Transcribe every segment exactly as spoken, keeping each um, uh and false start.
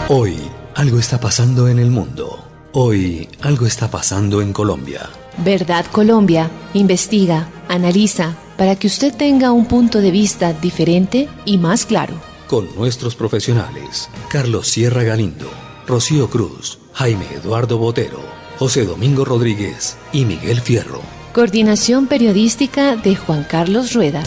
Hoy algo está pasando en el mundo. Hoy algo está pasando en Colombia. Verdad Colombia investiga, analiza, para que usted tenga un punto de vista diferente y más claro. Con nuestros profesionales, Carlos Sierra Galindo, Rocío Cruz, Jaime Eduardo Botero, José Domingo Rodríguez y Miguel Fierro. Coordinación periodística de Juan Carlos Rueda.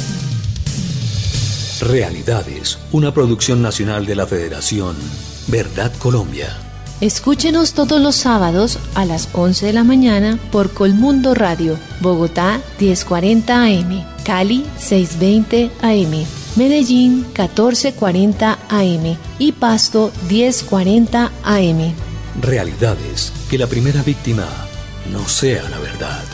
Realidades, una producción nacional de la Federación Verdad Colombia. Escúchenos todos los sábados a las once de la mañana por Colmundo Radio, Bogotá diez cuarenta A M, Cali seiscientos veinte A M, Medellín catorce cuarenta A M y Pasto diez cuarenta A M. Realidades, que la primera víctima no sea la verdad.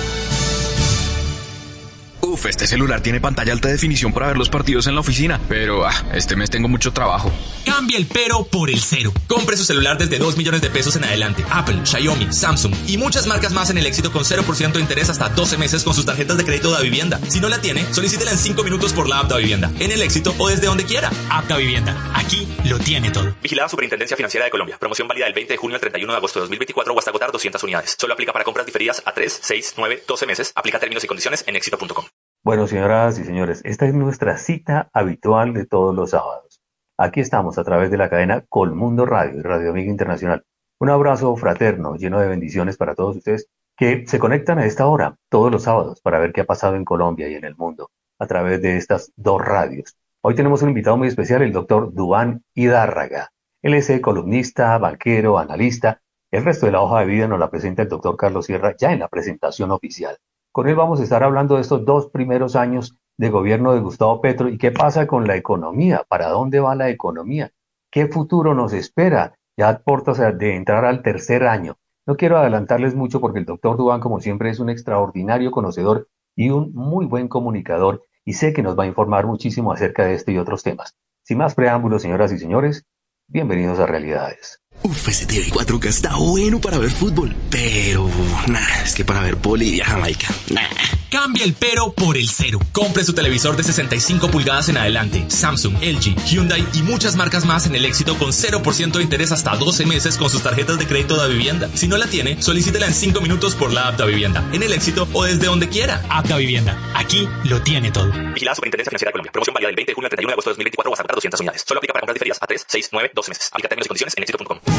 Uf, este celular tiene pantalla alta definición para ver los partidos en la oficina, pero ah, este mes tengo mucho trabajo. Cambie el pero por el cero. Compre su celular desde dos millones de pesos en adelante. Apple, Xiaomi, Samsung y muchas marcas más en el Éxito con cero por ciento de interés hasta doce meses con sus tarjetas de crédito Davivienda. Si no la tiene, solicítela en cinco minutos por la app Davivienda, en el Éxito o desde donde quiera. App Davivienda. Aquí lo tiene todo. Vigilada Superintendencia Financiera de Colombia. Promoción válida del veinte de junio al treinta y uno de agosto de dos mil veinticuatro o hasta agotar doscientas unidades. Solo aplica para compras diferidas a tres, seis, nueve, doce meses. Aplica términos y condiciones en éxito punto com. Bueno, señoras y señores, esta es nuestra cita habitual de todos los sábados. Aquí estamos a través de la cadena Colmundo Radio y Radio Amiga Internacional. Un abrazo fraterno, lleno de bendiciones para todos ustedes que se conectan a esta hora, todos los sábados, para ver qué ha pasado en Colombia y en el mundo, a través de estas dos radios. Hoy tenemos un invitado muy especial, el doctor Duván Hidárraga. Él es columnista, banquero, analista. El resto de la hoja de vida nos la presenta el doctor Carlos Sierra ya en la presentación oficial. Con él vamos a estar hablando de estos dos primeros años de gobierno de Gustavo Petro y qué pasa con la economía, para dónde va la economía, qué futuro nos espera, ya a puertas de entrar al tercer año. No quiero adelantarles mucho porque el doctor Duván, como siempre, es un extraordinario conocedor y un muy buen comunicador y sé que nos va a informar muchísimo acerca de este y otros temas. Sin más preámbulos, señoras y señores, bienvenidos a Realidades. Uf, ese T V cuatro K está bueno para ver fútbol, pero nah, es que para ver Bolivia, Jamaica, nah. Cambie el pero por el cero. Compre su televisor de sesenta y cinco pulgadas en adelante. Samsung, L G, Hyundai y muchas marcas más en el Éxito con cero por ciento de interés hasta doce meses con sus tarjetas de crédito Davivienda. Si no la tiene, solicítela en cinco minutos por la app Davivienda, en el Éxito o desde donde quiera. App Davivienda. Aquí lo tiene todo. Vigilada Superintendencia Financiera de Colombia. Promoción válida del veinte de junio al treinta y uno de agosto de dos mil veinticuatro o hasta agotar doscientas unidades. Solo aplica para compras diferidas a tres, seis, nueve, doce meses. Aplica términos y condiciones en éxito punto com.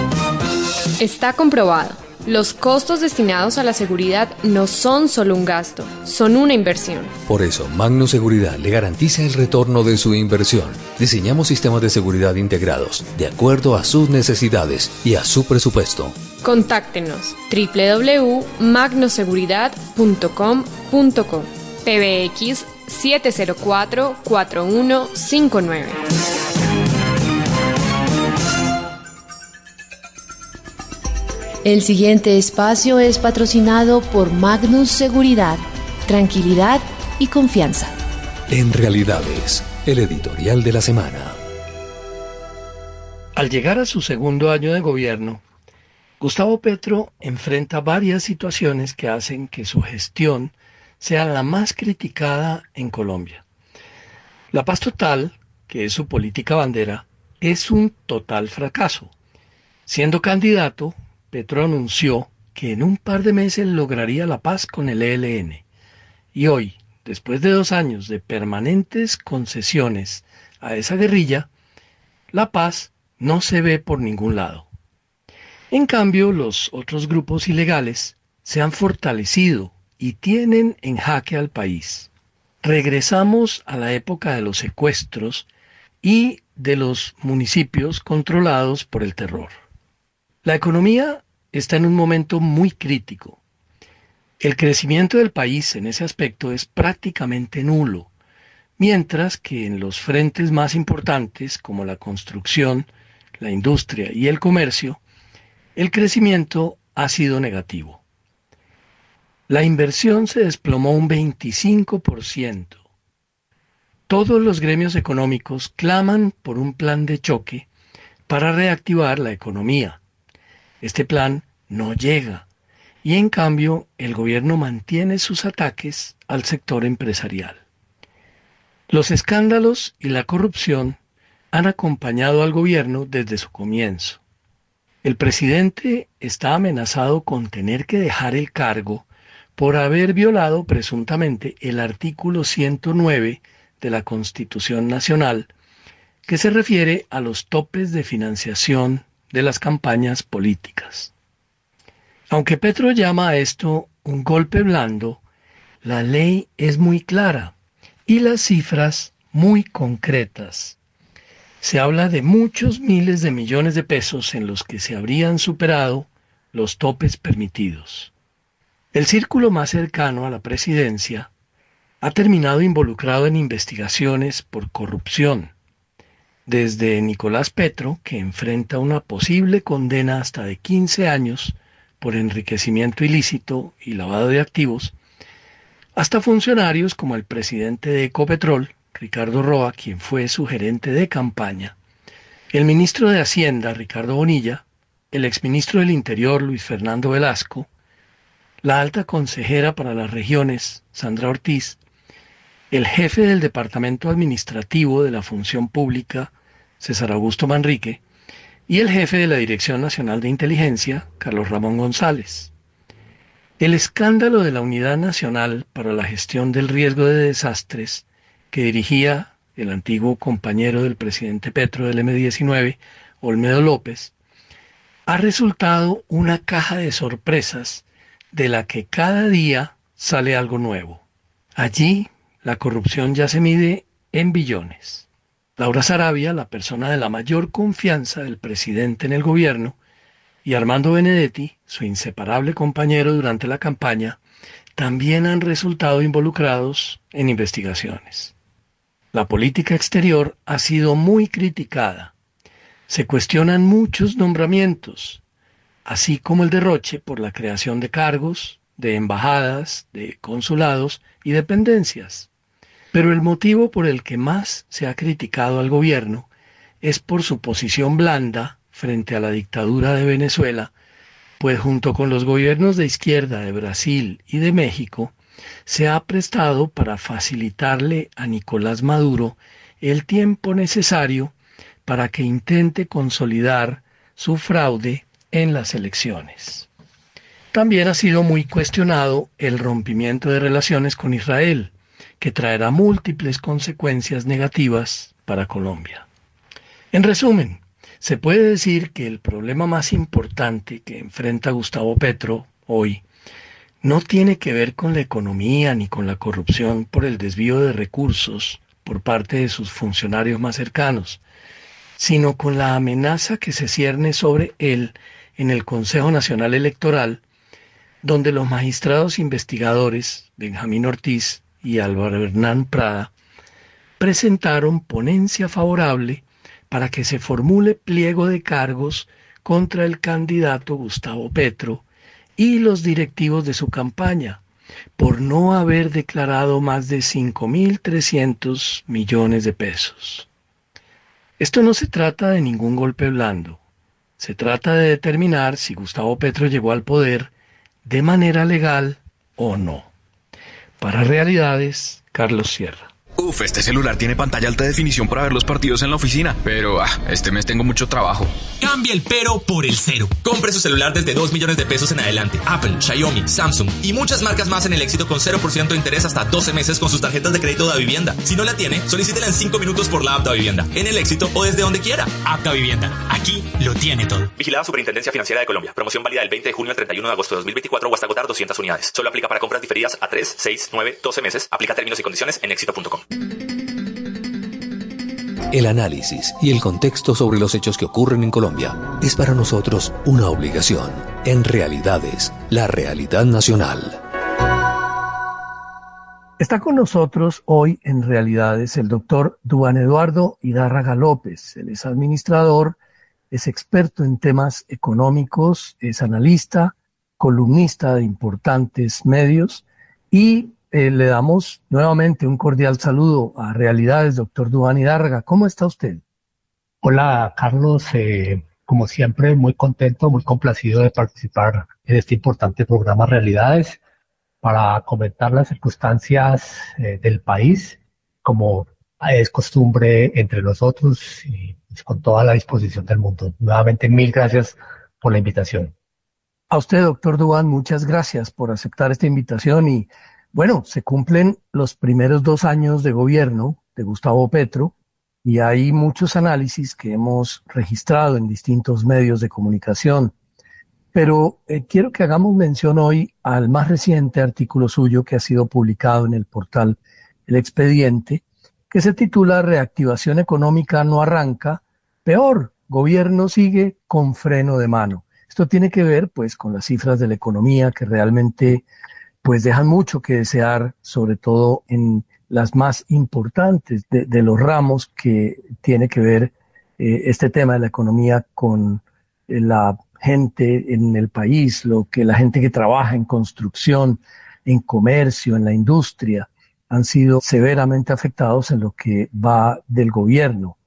Está comprobado. Los costos destinados a la seguridad no son solo un gasto, son una inversión. Por eso, Magno Seguridad le garantiza el retorno de su inversión. Diseñamos sistemas de seguridad integrados, de acuerdo a sus necesidades y a su presupuesto. Contáctenos doble u doble u doble u punto magnoseguridad punto com punto co, P B X siete cero cuatro, cuatro uno cinco nueve. El siguiente espacio es patrocinado por Magnus Seguridad, tranquilidad y confianza. En Realidades, el editorial de la semana. Al llegar a su segundo año de gobierno, Gustavo Petro enfrenta varias situaciones que hacen que su gestión sea la más criticada en Colombia. La paz total, que es su política bandera, es un total fracaso. Siendo candidato, Petro anunció que en un par de meses lograría la paz con el E L N. Y hoy, después de dos años de permanentes concesiones a esa guerrilla, la paz no se ve por ningún lado. En cambio, los otros grupos ilegales se han fortalecido y tienen en jaque al país. Regresamos a la época de los secuestros y de los municipios controlados por el terror. La economía está en un momento muy crítico. El crecimiento del país en ese aspecto es prácticamente nulo, mientras que en los frentes más importantes, como la construcción, la industria y el comercio, el crecimiento ha sido negativo. La inversión se desplomó un veinticinco por ciento. Todos los gremios económicos claman por un plan de choque para reactivar la economía. Este plan no llega y en cambio el gobierno mantiene sus ataques al sector empresarial. Los escándalos y la corrupción han acompañado al gobierno desde su comienzo. El presidente está amenazado con tener que dejar el cargo por haber violado presuntamente el artículo ciento nueve de la Constitución Nacional, que se refiere a los topes de financiación de las campañas políticas. Aunque Petro llama a esto un golpe blando, la ley es muy clara y las cifras muy concretas. Se habla de muchos miles de millones de pesos en los que se habrían superado los topes permitidos. El círculo más cercano a la presidencia ha terminado involucrado en investigaciones por corrupción, desde Nicolás Petro, que enfrenta una posible condena hasta de quince años por enriquecimiento ilícito y lavado de activos, hasta funcionarios como el presidente de Ecopetrol, Ricardo Roa, quien fue su gerente de campaña, el ministro de Hacienda, Ricardo Bonilla, el exministro del Interior, Luis Fernando Velasco, la alta consejera para las regiones, Sandra Ortiz, el jefe del Departamento Administrativo de la Función Pública, César Augusto Manrique, y el jefe de la Dirección Nacional de Inteligencia, Carlos Ramón González. El escándalo de la Unidad Nacional para la Gestión del Riesgo de Desastres, que dirigía el antiguo compañero del presidente Petro del eme diecinueve, Olmedo López, ha resultado una caja de sorpresas de la que cada día sale algo nuevo. Allí, la corrupción ya se mide en billones. Laura Sarabia, la persona de la mayor confianza del presidente en el gobierno, y Armando Benedetti, su inseparable compañero durante la campaña, también han resultado involucrados en investigaciones. La política exterior ha sido muy criticada. Se cuestionan muchos nombramientos, así como el derroche por la creación de cargos, de embajadas, de consulados y dependencias. Pero el motivo por el que más se ha criticado al gobierno es por su posición blanda frente a la dictadura de Venezuela, pues junto con los gobiernos de izquierda de Brasil y de México, se ha prestado para facilitarle a Nicolás Maduro el tiempo necesario para que intente consolidar su fraude en las elecciones. También ha sido muy cuestionado el rompimiento de relaciones con Israel, que traerá múltiples consecuencias negativas para Colombia. En resumen, se puede decir que el problema más importante que enfrenta Gustavo Petro hoy no tiene que ver con la economía ni con la corrupción por el desvío de recursos por parte de sus funcionarios más cercanos, sino con la amenaza que se cierne sobre él en el Consejo Nacional Electoral, donde los magistrados investigadores Benjamín Ortiz y Álvaro Hernán Prada presentaron ponencia favorable para que se formule pliego de cargos contra el candidato Gustavo Petro y los directivos de su campaña, por no haber declarado más de cinco mil trescientos millones de pesos. Esto no se trata de ningún golpe blando. Se trata de determinar si Gustavo Petro llegó al poder de manera legal o no. Para Realidades, Carlos Sierra. Uf, este celular tiene pantalla alta definición para ver los partidos en la oficina, pero ah, este mes tengo mucho trabajo. Cambia el pero por el cero. Compre su celular desde dos millones de pesos en adelante. Apple, Xiaomi, Samsung y muchas marcas más en el éxito con cero por ciento de interés hasta doce meses con sus tarjetas de crédito de Vivienda. Si no la tiene, solicítela en cinco minutos por la app de Vivienda, en el éxito o desde donde quiera. App de Vivienda. Aquí lo tiene todo. Vigilada Superintendencia Financiera de Colombia. Promoción válida del veinte de junio al treinta y uno de agosto de dos mil veinticuatro o hasta agotar doscientas unidades. Solo aplica para compras diferidas a tres, seis, nueve, doce meses. Aplica términos y condiciones en éxito punto com. El análisis y el contexto sobre los hechos que ocurren en Colombia es para nosotros una obligación. En Realidades, la realidad nacional. Está con nosotros hoy en Realidades el doctor Duván Eduardo Hidárraga López. Él es administrador, es experto en temas económicos, es analista, columnista de importantes medios y Eh, le damos nuevamente un cordial saludo a Realidades, doctor Duván Hidárraga. ¿Cómo está usted? Hola, Carlos. Eh, como siempre, muy contento, muy complacido de participar en este importante programa Realidades para comentar las circunstancias eh, del país, como es costumbre entre nosotros y pues, con toda la disposición del mundo. Nuevamente, mil gracias por la invitación. A usted, doctor Duan, muchas gracias por aceptar esta invitación y, bueno, se cumplen los primeros dos años de gobierno de Gustavo Petro y hay muchos análisis que hemos registrado en distintos medios de comunicación. Pero eh, quiero que hagamos mención hoy al más reciente artículo suyo que ha sido publicado en el portal El Expediente, que se titula Reactivación económica no arranca, peor, gobierno sigue con freno de mano. Esto tiene que ver pues con las cifras de la economía que realmente pues dejan mucho que desear, sobre todo en las más importantes de, de los ramos que tiene que ver eh, este tema de la economía con eh, la gente en el país, lo que la gente que trabaja en construcción, en comercio, en la industria, han sido severamente afectados en lo que va del gobierno.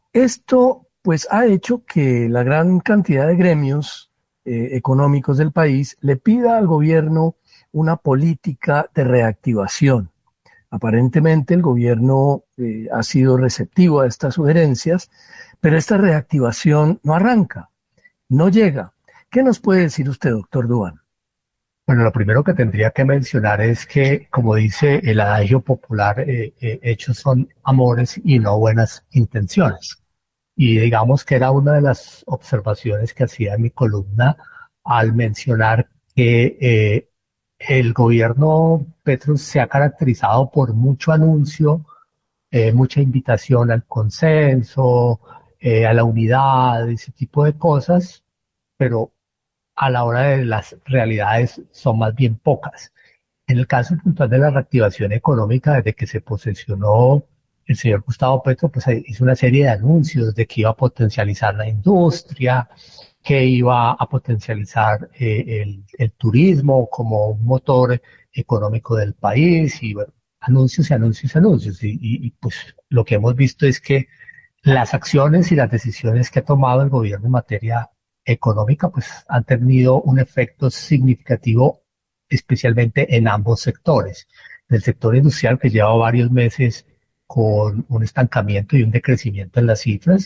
Esto pues ha hecho que la gran cantidad de gremios eh, económicos del país le pida al gobierno una política de reactivación. Aparentemente el gobierno eh, ha sido receptivo a estas sugerencias, pero esta reactivación no arranca, no llega. ¿Qué nos puede decir usted, doctor Duan? Bueno, lo primero que tendría que mencionar es que, como dice el adagio popular, eh, eh, hechos son amores y no buenas intenciones. Y digamos que era una de las observaciones que hacía en mi columna al mencionar que eh, el gobierno Petro se ha caracterizado por mucho anuncio, eh, mucha invitación al consenso, eh, a la unidad, ese tipo de cosas, pero a la hora de las realidades son más bien pocas. En el caso puntual de la reactivación económica, desde que se posesionó el señor Gustavo Petro, pues hizo una serie de anuncios de que iba a potencializar la industria, que iba a potencializar eh, el, el turismo como un motor económico del país, y bueno, anuncios y anuncios y anuncios. Y, y, y pues lo que hemos visto es que las acciones y las decisiones que ha tomado el gobierno en materia económica pues han tenido un efecto significativo, especialmente en ambos sectores. En el sector industrial, que lleva varios meses con un estancamiento y un decrecimiento en las cifras,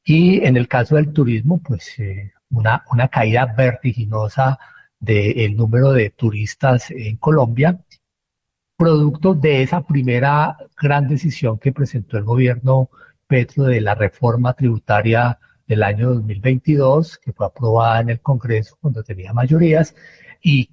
y en el caso del turismo, pues eh, una, una caída vertiginosa del número de turistas en Colombia, producto de esa primera gran decisión que presentó el gobierno Petro de la reforma tributaria del año dos mil veintidós, que fue aprobada en el Congreso cuando tenía mayorías, y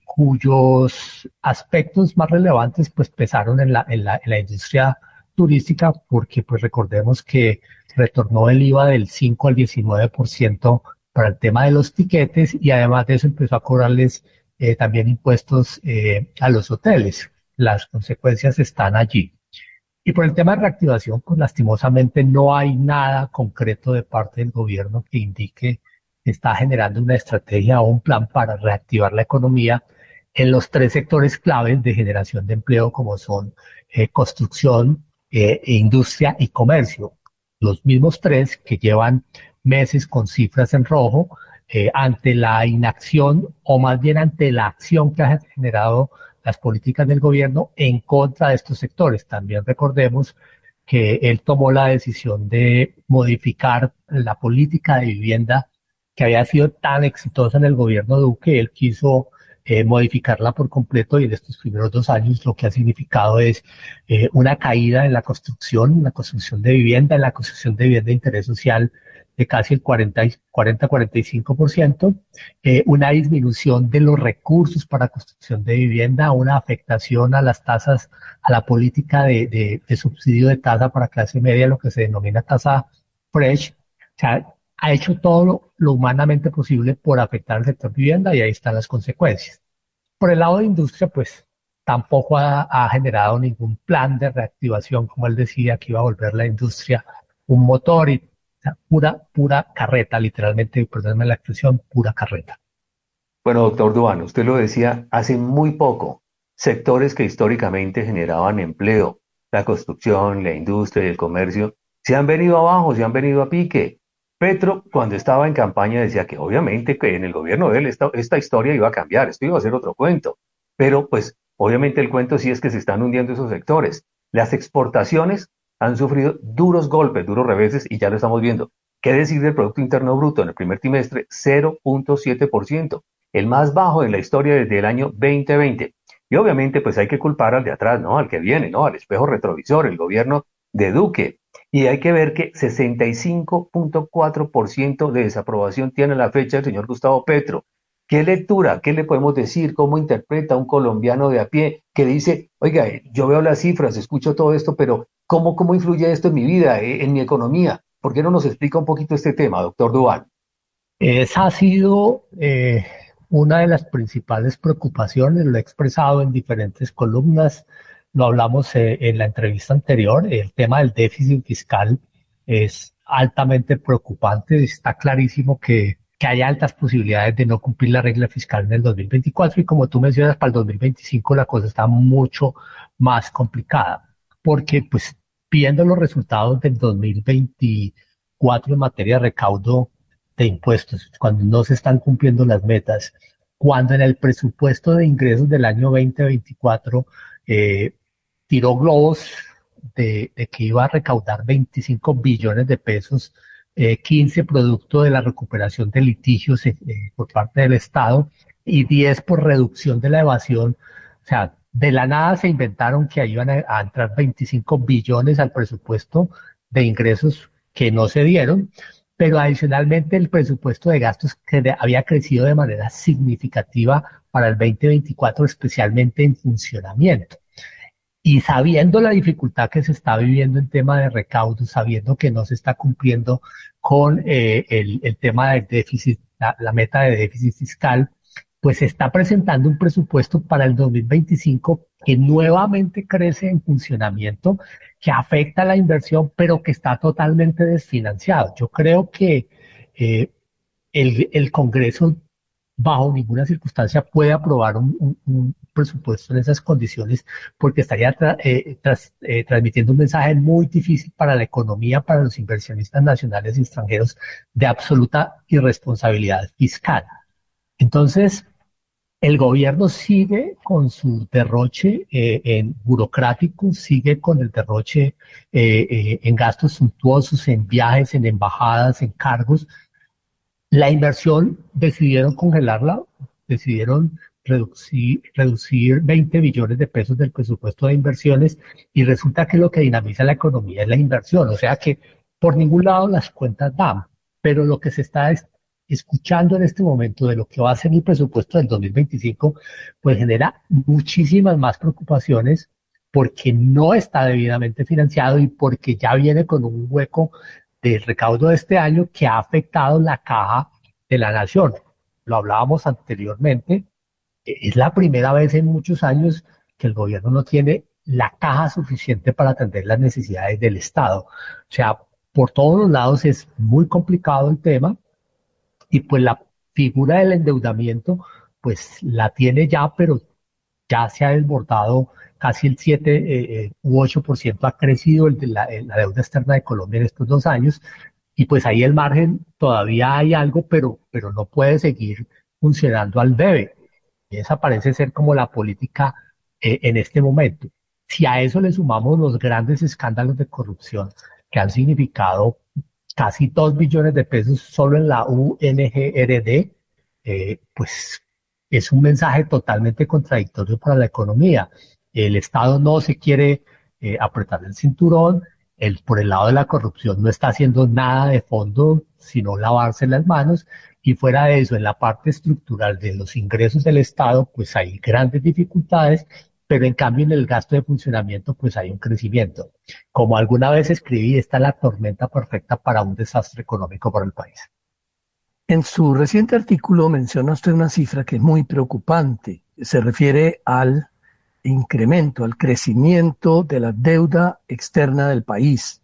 cuyos aspectos más relevantes pues pesaron en la, en la, en la industria turística, porque pues recordemos que retornó el I V A del cinco al diecinueve por ciento para el tema de los tiquetes, y además de eso empezó a cobrarles eh, también impuestos eh, a los hoteles. Las consecuencias están allí. Y por el tema de reactivación, pues lastimosamente no hay nada concreto de parte del gobierno que indique que está generando una estrategia o un plan para reactivar la economía en los tres sectores claves de generación de empleo, como son eh, construcción, eh, industria y comercio. Los mismos tres que llevan meses con cifras en rojo eh, ante la inacción, o más bien ante la acción que ha generado las políticas del gobierno en contra de estos sectores. También recordemos que él tomó la decisión de modificar la política de vivienda que había sido tan exitosa en el gobierno Duque. Él quiso eh, modificarla por completo, y en estos primeros dos años lo que ha significado es eh, una caída en la construcción, en la construcción de vivienda, en la construcción de vivienda de interés social de casi el cuarenta a cuarenta y cinco por ciento, eh, una disminución de los recursos para construcción de vivienda, una afectación a las tasas, a la política de, de, de subsidio de tasa para clase media, lo que se denomina tasa fresh. O sea, ha hecho todo lo, lo humanamente posible por afectar al sector vivienda, y ahí están las consecuencias. Por el lado de industria, pues tampoco ha, ha generado ningún plan de reactivación, como él decía, que iba a volver la industria un motor, y o sea, pura, pura carreta, literalmente, perdónenme la expresión, pura carreta. Bueno, doctor Duan, usted lo decía hace muy poco, sectores que históricamente generaban empleo, la construcción, la industria y el comercio, se han venido abajo, se han venido a pique. Petro, cuando estaba en campaña, decía que obviamente que en el gobierno de él esta, esta historia iba a cambiar, esto iba a ser otro cuento, pero pues obviamente el cuento sí es que se están hundiendo esos sectores. Las exportaciones han sufrido duros golpes, duros reveses, y ya lo estamos viendo. ¿Qué decir del Producto Interno Bruto en el primer trimestre? cero punto siete por ciento, el más bajo en la historia desde el año veinte veinte. Y obviamente pues hay que culpar al de atrás, ¿no? Al que viene, ¿no? Al espejo retrovisor, el gobierno de Duque. Y hay que ver que sesenta y cinco punto cuatro por ciento de desaprobación tiene a la fecha el señor Gustavo Petro. ¿Qué lectura, qué le podemos decir, cómo interpreta un colombiano de a pie que dice, oiga, yo veo las cifras, escucho todo esto, pero ¿cómo, cómo influye esto en mi vida, eh, en mi economía? ¿Por qué no nos explica un poquito este tema, doctor Duval? Esa ha sido eh, una de las principales preocupaciones, lo he expresado en diferentes columnas, lo hablamos eh, en la entrevista anterior, el tema del déficit fiscal es altamente preocupante, está clarísimo que que hay altas posibilidades de no cumplir la regla fiscal en el dos mil veinticuatro y como tú mencionas, para el dos mil veinticinco la cosa está mucho más complicada, porque pues viendo los resultados del dos mil veinticuatro en materia de recaudo de impuestos, cuando no se están cumpliendo las metas, cuando en el presupuesto de ingresos del año veinte veinticuatro eh, tiró globos de, de que iba a recaudar veinticinco billones de pesos, Eh, quince producto de la recuperación de litigios eh, por parte del Estado y diez por reducción de la evasión. O sea, de la nada se inventaron que iban a, a entrar veinticinco billones al presupuesto de ingresos que no se dieron, pero adicionalmente el presupuesto de gastos que de, había crecido de manera significativa para el veinte veinticuatro, especialmente en funcionamiento. Y sabiendo la dificultad que se está viviendo en tema de recaudo, sabiendo que no se está cumpliendo con eh, el, el tema del déficit, la, la meta de déficit fiscal, pues se está presentando un presupuesto para el dos mil veinticinco que nuevamente crece en funcionamiento, que afecta a la inversión, pero que está totalmente desfinanciado. Yo creo que eh, el, el Congreso bajo ninguna circunstancia puede aprobar un, un, un presupuesto en esas condiciones porque estaría tra eh, tras, eh, transmitiendo un mensaje muy difícil para la economía, para los inversionistas nacionales y extranjeros de absoluta irresponsabilidad fiscal. Entonces, el gobierno sigue con su derroche eh, en burocrático, sigue con el derroche eh, eh, en gastos suntuosos, en viajes, en embajadas, en cargos. La inversión decidieron congelarla, decidieron reducir, reducir veinte billones de pesos del presupuesto de inversiones y resulta que lo que dinamiza la economía es la inversión. O sea que por ningún lado las cuentas dan, pero lo que se está es, escuchando en este momento de lo que va a ser el presupuesto del dos mil veinticinco, pues genera muchísimas más preocupaciones porque no está debidamente financiado y porque ya viene con un hueco del recaudo de este año que ha afectado la caja de la nación. Lo hablábamos anteriormente, es la primera vez en muchos años que el gobierno no tiene la caja suficiente para atender las necesidades del Estado. O sea, por todos los lados es muy complicado el tema y pues la figura del endeudamiento pues la tiene ya, pero ya se ha desbordado casi el siete eh, u ocho por ciento ha crecido el de la, la deuda externa de Colombia en estos dos años y pues ahí el margen todavía hay algo, pero, pero no puede seguir funcionando al debe. Y esa parece ser como la política eh, en este momento. Si a eso le sumamos los grandes escándalos de corrupción que han significado casi dos billones de pesos solo en la U N G R D, eh, pues es un mensaje totalmente contradictorio para la economía. El Estado no se quiere eh, apretar el cinturón, el, por el lado de la corrupción no está haciendo nada de fondo, sino lavarse las manos, y fuera de eso, en la parte estructural de los ingresos del Estado, pues hay grandes dificultades, pero en cambio en el gasto de funcionamiento, pues hay un crecimiento. Como alguna vez escribí, esta es la tormenta perfecta para un desastre económico para el país. En su reciente artículo menciona usted una cifra que es muy preocupante. Se refiere al incremento, al crecimiento de la deuda externa del país.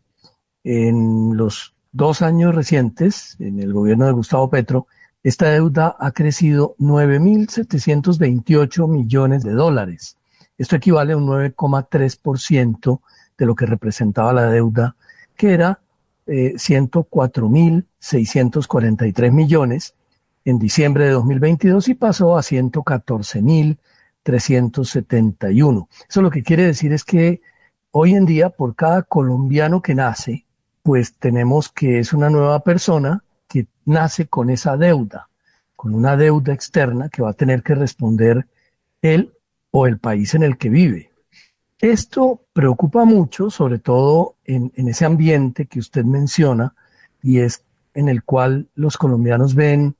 En los dos años recientes, en el gobierno de Gustavo Petro, esta deuda ha crecido nueve mil setecientos veintiocho millones de dólares. Esto equivale a un nueve coma tres por ciento de lo que representaba la deuda, que era eh, ciento cuatro mil seiscientos cuarenta y tres millones en diciembre de dos mil veintidós y pasó a ciento catorce mil trescientos setenta y uno. Eso lo que quiere decir es que hoy en día por cada colombiano que nace pues tenemos que es una nueva persona que nace con esa deuda, con una deuda externa que va a tener que responder él o el país en el que vive. Esto preocupa mucho, sobre todo en, en ese ambiente que usted menciona, y es en el cual los colombianos ven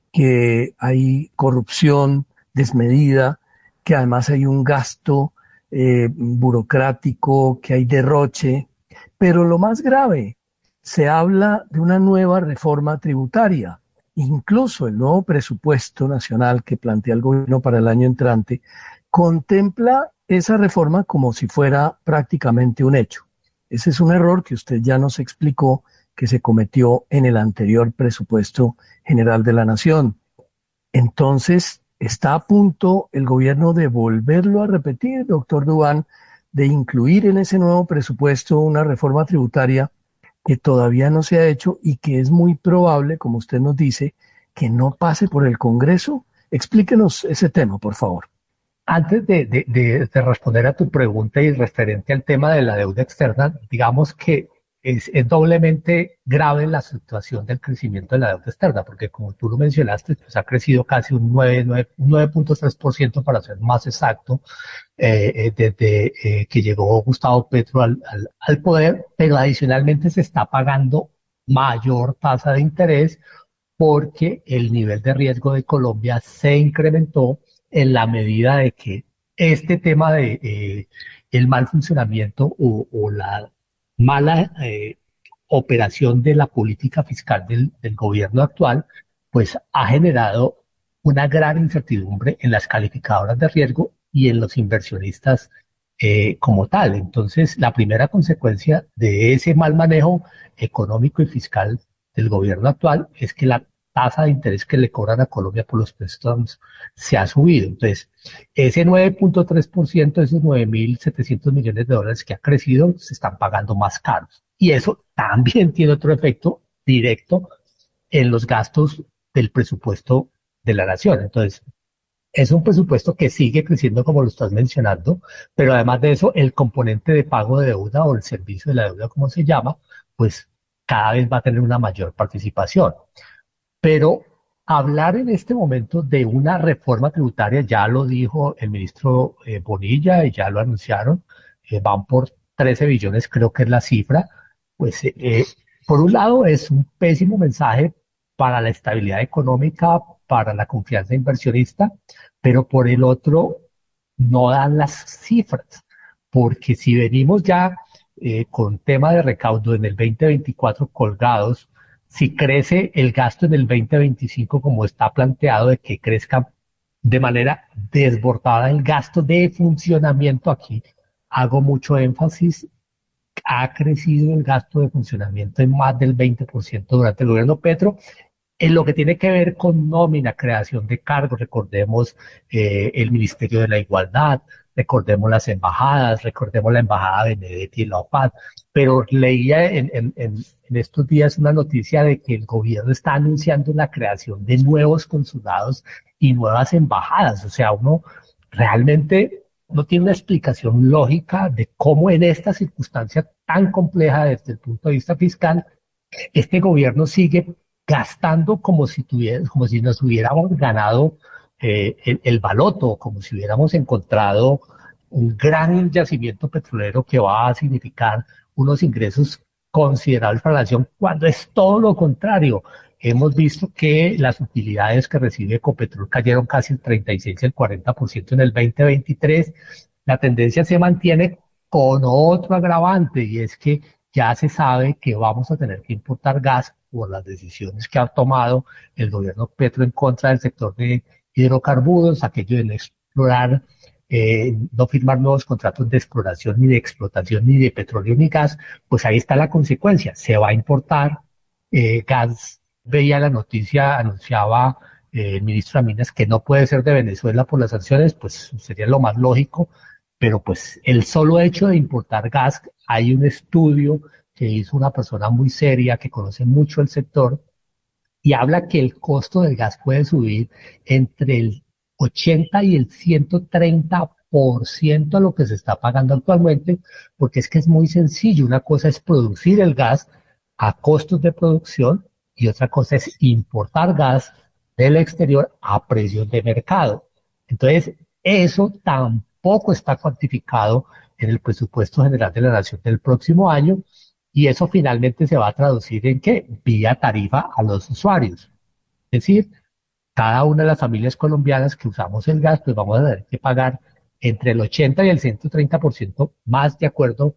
que hay corrupción desmedida, que además hay un gasto eh, burocrático, que hay derroche. Pero lo más grave, se habla de una nueva reforma tributaria. Incluso el nuevo presupuesto nacional que plantea el gobierno para el año entrante contempla esa reforma como si fuera prácticamente un hecho. Ese es un error que usted ya nos explicó que se cometió en el anterior presupuesto general de la Nación. Entonces, ¿está a punto el gobierno de volverlo a repetir, doctor Duván, de incluir en ese nuevo presupuesto una reforma tributaria que todavía no se ha hecho y que es muy probable, como usted nos dice, que no pase por el Congreso? Explíquenos ese tema, por favor. Antes de, de, de, de responder a tu pregunta y referente al tema de la deuda externa, digamos que es, es doblemente grave la situación del crecimiento de la deuda externa, porque como tú lo mencionaste, pues ha crecido casi un nueve punto tres por ciento para ser más exacto, eh, desde eh, que llegó Gustavo Petro al, al, al poder, pero adicionalmente se está pagando mayor tasa de interés porque el nivel de riesgo de Colombia se incrementó en la medida de que este tema de eh, el mal funcionamiento o, o la mala eh, operación de la política fiscal del, del gobierno actual, pues ha generado una gran incertidumbre en las calificadoras de riesgo y en los inversionistas eh, como tal. Entonces, la primera consecuencia de ese mal manejo económico y fiscal del gobierno actual es que la tasa de interés que le cobran a Colombia por los préstamos se ha subido. Entonces, ese nueve punto tres por ciento, esos nueve mil setecientos millones de dólares que ha crecido, se están pagando más caros. Y eso también tiene otro efecto directo en los gastos del presupuesto de la nación. Entonces, es un presupuesto que sigue creciendo como lo estás mencionando, pero además de eso, el componente de pago de deuda o el servicio de la deuda, como se llama, pues cada vez va a tener una mayor participación. Pero hablar en este momento de una reforma tributaria, ya lo dijo el ministro eh, Bonilla y ya lo anunciaron, eh, van por trece billones, creo que es la cifra. Pues eh, por un lado es un pésimo mensaje para la estabilidad económica, para la confianza inversionista, pero por el otro no dan las cifras, porque si venimos ya eh, con tema de recaudo en el veinte veinticuatro colgados, si crece el gasto en el veinte veinticinco como está planteado de que crezca de manera desbordada el gasto de funcionamiento, aquí hago mucho énfasis, ha crecido el gasto de funcionamiento en más del veinte por ciento durante el gobierno Petro, en lo que tiene que ver con nómina, creación de cargos, recordemos eh, el Ministerio de la Igualdad, recordemos las embajadas, recordemos la embajada de Benedetti y la O P A D, pero leía en, en, en, en estos días una noticia de que el gobierno está anunciando la creación de nuevos consulados y nuevas embajadas. O sea, uno realmente no tiene una explicación lógica de cómo en esta circunstancia tan compleja desde el punto de vista fiscal, este gobierno sigue gastando como si tuviera, como si nos hubiéramos ganado eh, el, el baloto, como si hubiéramos encontrado un gran yacimiento petrolero que va a significar unos ingresos considerables para la nación, cuando es todo lo contrario. Hemos visto que las utilidades que recibe Ecopetrol cayeron casi el treinta y seis, el cuarenta por ciento en el veinte veintitrés. La tendencia se mantiene con otro agravante, y es que ya se sabe que vamos a tener que importar gas por las decisiones que ha tomado el gobierno Petro en contra del sector de hidrocarburos, aquello de no explorar, eh, no firmar nuevos contratos de exploración ni de explotación ni de petróleo ni gas. Pues ahí está la consecuencia, se va a importar eh, gas. Veía la noticia, anunciaba eh, el ministro de Minas que no puede ser de Venezuela por las sanciones, pues sería lo más lógico, pero pues el solo hecho de importar gas, hay un estudio que hizo una persona muy seria que conoce mucho el sector y habla que el costo del gas puede subir entre el ochenta y el ciento treinta por ciento a lo que se está pagando actualmente, porque es que es muy sencillo. Una cosa es producir el gas, a costos de producción y otra cosa es importar gas del exterior a precios de mercado. Entonces, eso tampoco está cuantificado en el presupuesto general de la Nación del próximo año y eso finalmente se va a traducir en qué? Vía tarifa a los usuarios. Es decir, cada una de las familias colombianas que usamos el gas, pues vamos a tener que pagar entre el ochenta y el ciento treinta por ciento más de acuerdo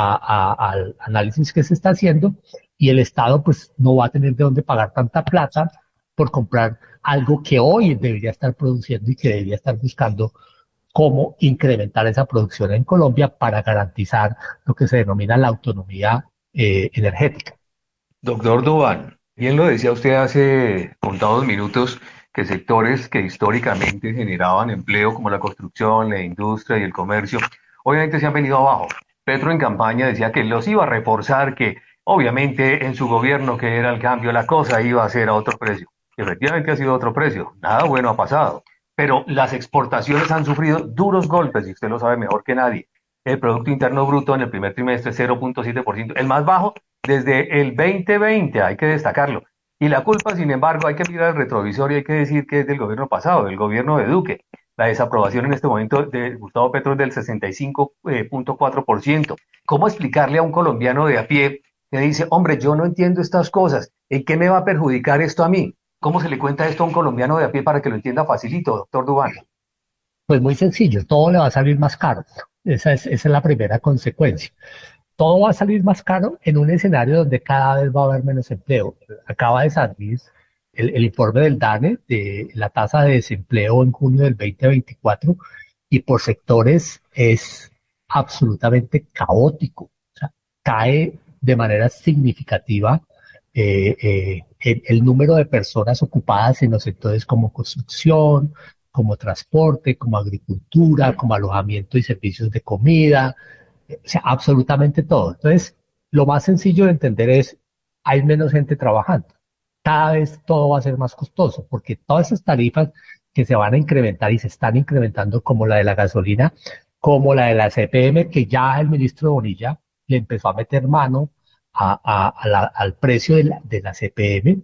a, a, al análisis que se está haciendo y el Estado pues no va a tener de dónde pagar tanta plata por comprar algo que hoy debería estar produciendo y que debería estar buscando cómo incrementar esa producción en Colombia para garantizar lo que se denomina la autonomía eh, energética. Doctor Duván, bien lo decía usted hace contados minutos, que sectores que históricamente generaban empleo como la construcción, la industria y el comercio, obviamente se han venido abajo. Petro en campaña decía que los iba a reforzar, que obviamente en su gobierno que era el cambio, la cosa iba a ser a otro precio. Efectivamente ha sido otro precio, nada bueno ha pasado, pero las exportaciones han sufrido duros golpes y usted lo sabe mejor que nadie. El Producto Interno Bruto en el primer trimestre cero punto siete por ciento, el más bajo desde el veinte veinte, hay que destacarlo. Y la culpa, sin embargo, hay que mirar el retrovisor y hay que decir que es del gobierno pasado, del gobierno de Duque. La desaprobación en este momento de Gustavo Petro es del sesenta y cinco punto cuatro por ciento. ¿Cómo explicarle a un colombiano de a pie que dice, hombre, yo no entiendo estas cosas, ¿en qué me va a perjudicar esto a mí? ¿Cómo se le cuenta esto a un colombiano de a pie para que lo entienda facilito, doctor Duván? Pues muy sencillo, todo le va a salir más caro. Esa es, esa es la primera consecuencia. Todo va a salir más caro en un escenario donde cada vez va a haber menos empleo. Acaba de salir el, el informe del DANE de la tasa de desempleo en junio del veinte veinticuatro y por sectores es absolutamente caótico. O sea, cae de manera significativa eh, eh, el, el número de personas ocupadas en los sectores como construcción, como transporte, como agricultura, como alojamiento y servicios de comida, o sea, absolutamente todo. Entonces, lo más sencillo de entender es, hay menos gente trabajando. Cada vez todo va a ser más costoso, porque todas esas tarifas que se van a incrementar y se están incrementando, como la de la gasolina, como la de la C P M, que ya el ministro Bonilla le empezó a meter mano a, a, a la, al precio de la, de la C P M,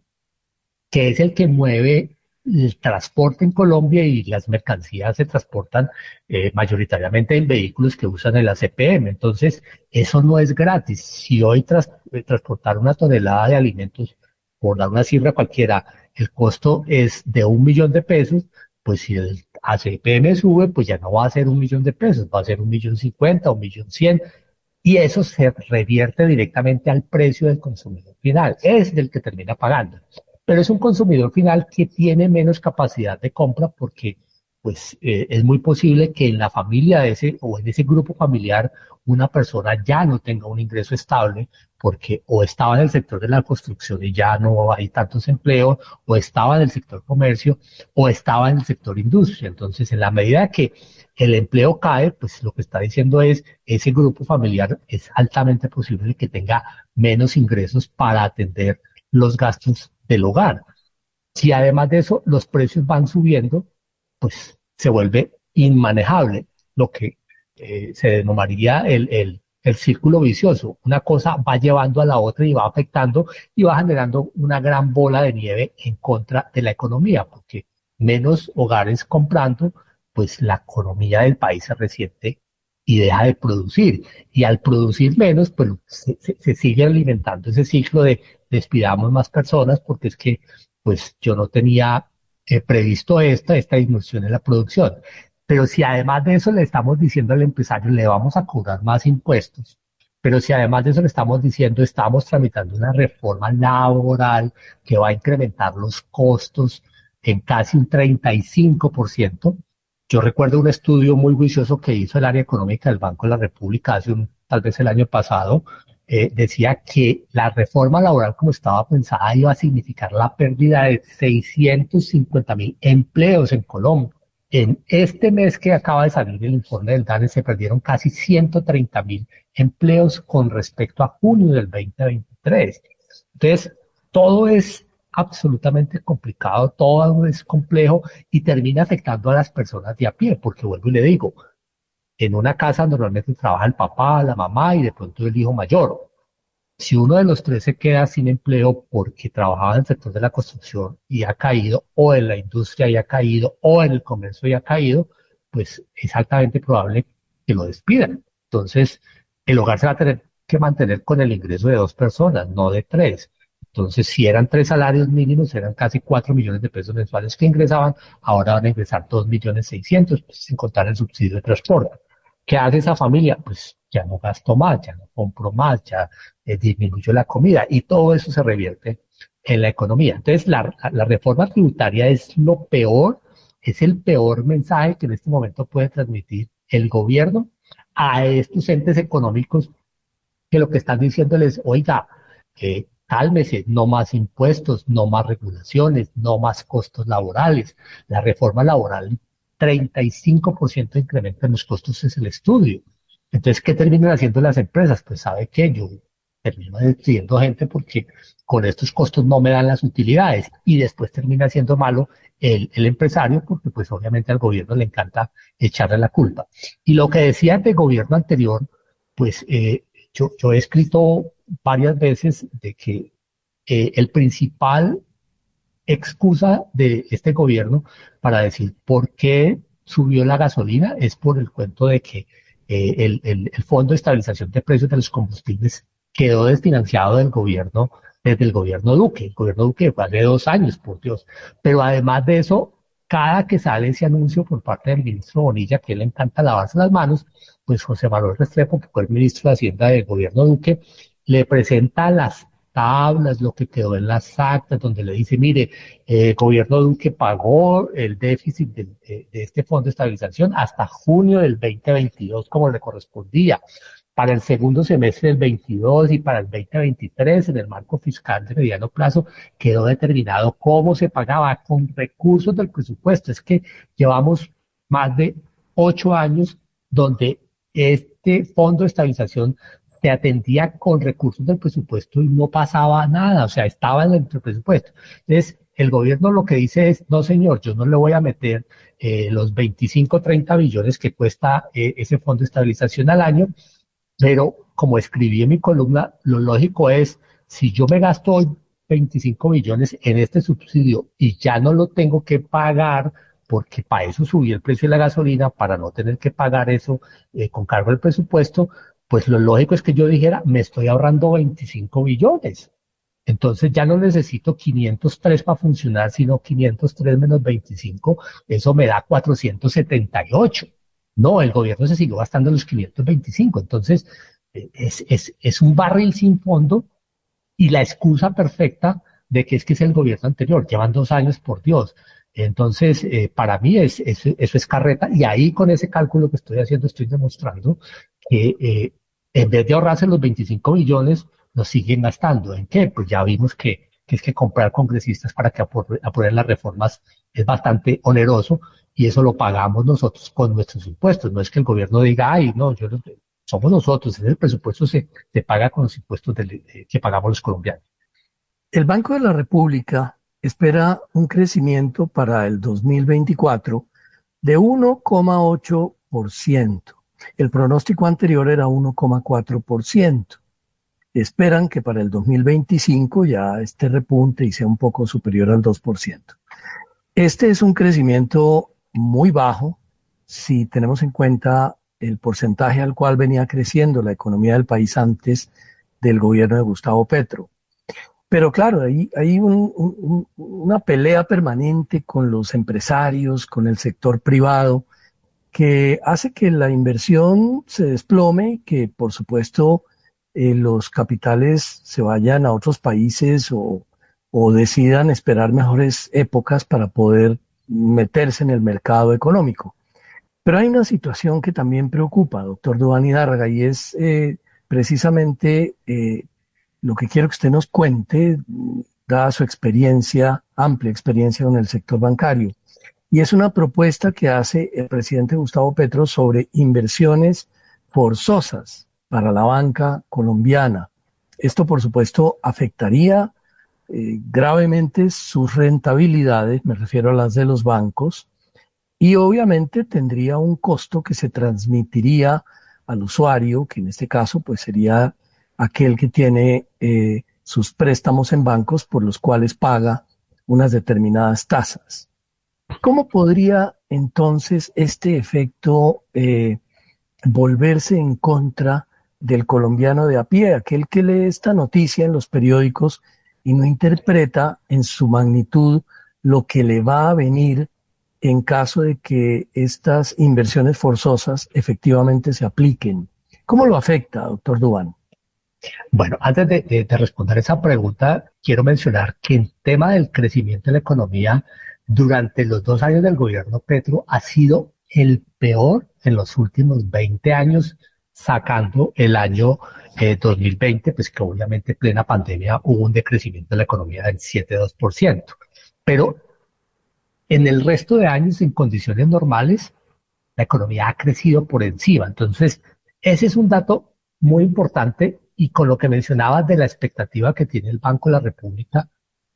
que es el que mueve el transporte en Colombia y las mercancías se transportan eh, mayoritariamente en vehículos que usan el A C P M. Entonces, eso no es gratis. Si hoy tras, eh, transportar una tonelada de alimentos, por dar una cifra cualquiera, el costo es de un millón de pesos, pues si el A C P M sube, pues ya no va a ser un millón de pesos, va a ser un millón cincuenta, un millón cien, y eso se revierte directamente al precio del consumidor final, es del que termina pagando. Pero es un consumidor final que tiene menos capacidad de compra porque pues eh, es muy posible que en la familia de ese o en ese grupo familiar una persona ya no tenga un ingreso estable porque o estaba en el sector de la construcción y ya no hay tantos empleos, o estaba en el sector comercio, o estaba en el sector industria. Entonces, en la medida que el empleo cae, pues lo que está diciendo es ese grupo familiar es altamente posible que tenga menos ingresos para atender los gastos del hogar. Si además de eso los precios van subiendo, pues se vuelve inmanejable, lo que eh, se denominaría el, el, el círculo vicioso. Una cosa va llevando a la otra y va afectando y va generando una gran bola de nieve en contra de la economía, porque menos hogares comprando, pues la economía del país se resiente y deja de producir. Y al producir menos, pues se, se, se sigue alimentando ese ciclo de despidamos más personas porque es que pues yo no tenía eh, previsto esta, esta disminución en la producción. Pero si además de eso le estamos diciendo al empresario, le vamos a cobrar más impuestos, pero si además de eso le estamos diciendo, estamos tramitando una reforma laboral que va a incrementar los costos en casi un treinta y cinco por ciento. Yo recuerdo un estudio muy juicioso que hizo el área económica del Banco de la República hace un, tal vez el año pasado, eh, decía que la reforma laboral como estaba pensada iba a significar la pérdida de seiscientos cincuenta mil empleos en Colombia. En este mes que acaba de salir el informe del DANE se perdieron casi ciento treinta mil empleos con respecto a junio del veinte veintitrés. Entonces, todo es absolutamente complicado, todo es complejo y termina afectando a las personas de a pie, porque vuelvo y le digo, en una casa normalmente trabaja el papá, la mamá y de pronto el hijo mayor. Si uno de los tres se queda sin empleo porque trabajaba en el sector de la construcción y ha caído, o en la industria y ha caído, o en el comercio y ha caído, pues es altamente probable que lo despidan. Entonces, el hogar se va a tener que mantener con el ingreso de dos personas, no de tres. Entonces, si eran tres salarios mínimos, eran casi cuatro millones de pesos mensuales que ingresaban, ahora van a ingresar dos millones seiscientos, pues, sin contar el subsidio de transporte. ¿Qué hace esa familia? Pues ya no gasto más, ya no compro más, ya eh, disminuyo la comida, y todo eso se revierte en la economía. Entonces, la, la, la reforma tributaria es lo peor, es el peor mensaje que en este momento puede transmitir el gobierno a estos entes económicos, que lo que están diciéndoles, oiga, eh, cálmese, no más impuestos, no más regulaciones, no más costos laborales. La reforma laboral, treinta y cinco por ciento de incremento en los costos es el estudio. Entonces, ¿qué terminan haciendo las empresas? Pues sabe que yo termino despidiendo gente porque con estos costos no me dan las utilidades, y después termina siendo malo el, el empresario porque pues obviamente al gobierno le encanta echarle la culpa. Y lo que decía del gobierno anterior, pues eh, yo, yo he escrito varias veces de que eh, el principal excusa de este gobierno para decir por qué subió la gasolina es por el cuento de que eh, el, el, el Fondo de Estabilización de Precios de los Combustibles quedó desfinanciado del gobierno, desde el gobierno Duque. El gobierno Duque fue hace dos años, por Dios. Pero además de eso, cada que sale ese anuncio por parte del ministro Bonilla, que le encanta lavarse las manos, pues José Manuel Restrepo, que fue el ministro de Hacienda del gobierno Duque, le presenta las tablas, lo que quedó en las actas, donde le dice, mire, el eh, gobierno Duque pagó el déficit de, de, de este fondo de estabilización hasta junio del veinte veintidós, como le correspondía. Para el segundo semestre del veintidós y para el veinte veintitrés, en el marco fiscal de mediano plazo, quedó determinado cómo se pagaba con recursos del presupuesto. Es que llevamos más de ocho años donde este fondo de estabilización se atendía con recursos del presupuesto y no pasaba nada, o sea, estaba en el presupuesto. Entonces, el gobierno lo que dice es, no señor, yo no le voy a meter eh, los veinticinco, treinta billones que cuesta eh, ese fondo de estabilización al año, pero como escribí en mi columna, lo lógico es, si yo me gasto hoy veinticinco billones en este subsidio y ya no lo tengo que pagar, porque para eso subí el precio de la gasolina, para no tener que pagar eso eh, con cargo del presupuesto, pues lo lógico es que yo dijera, me estoy ahorrando veinticinco billones. Entonces ya no necesito quinientos tres para funcionar, sino quinientos tres menos veinticinco, eso me da cuatrocientos setenta y ocho. No, el gobierno se siguió gastando los quinientos veinticinco. Entonces, es, es, es un barril sin fondo, y la excusa perfecta de que es que es el gobierno anterior. Llevan dos años, por Dios. Entonces, eh, para mí es, es, eso es carreta, y ahí con ese cálculo que estoy haciendo estoy demostrando que eh, en vez de ahorrarse los veinticinco millones, los siguen gastando. ¿En qué? Pues ya vimos que, que es que comprar congresistas para que aprueben las reformas es bastante oneroso, y eso lo pagamos nosotros con nuestros impuestos. No es que el gobierno diga, ay, no, yo no, somos nosotros, el presupuesto se, se paga con los impuestos de, de, que pagamos los colombianos. El Banco de la República espera un crecimiento para el dos mil veinticuatro de uno coma ocho por ciento. El pronóstico anterior era uno coma cuatro por ciento. Esperan que para el dos mil veinticinco ya este repunte y sea un poco superior al dos por ciento. Este es un crecimiento muy bajo si tenemos en cuenta el porcentaje al cual venía creciendo la economía del país antes del gobierno de Gustavo Petro. Pero claro, hay, hay un, un, una pelea permanente con los empresarios, con el sector privado, que hace que la inversión se desplome y que, por supuesto, eh, los capitales se vayan a otros países o, o decidan esperar mejores épocas para poder meterse en el mercado económico. Pero hay una situación que también preocupa, doctor Duván Hidárraga, y es eh, precisamente eh, lo que quiero que usted nos cuente, dada su experiencia, amplia experiencia con el sector bancario. Y es una propuesta que hace el presidente Gustavo Petro sobre inversiones forzosas para la banca colombiana. Esto, por supuesto, afectaría eh, gravemente sus rentabilidades, me refiero a las de los bancos, y obviamente tendría un costo que se transmitiría al usuario, que en este caso pues sería aquel que tiene eh, sus préstamos en bancos por los cuales paga unas determinadas tasas. ¿Cómo podría entonces este efecto eh, volverse en contra del colombiano de a pie, aquel que lee esta noticia en los periódicos y no interpreta en su magnitud lo que le va a venir en caso de que estas inversiones forzosas efectivamente se apliquen? ¿Cómo lo afecta, doctor Duván? Bueno, antes de, de, de responder esa pregunta, quiero mencionar que el tema del crecimiento de la economía durante los dos años del gobierno Petro ha sido el peor en los últimos veinte años, sacando el año eh, dos mil veinte, pues que obviamente plena pandemia hubo un decrecimiento de la economía del siete coma dos por ciento. Pero en el resto de años, en condiciones normales, la economía ha crecido por encima. Entonces, ese es un dato muy importante, y con lo que mencionabas de la expectativa que tiene el Banco de la República,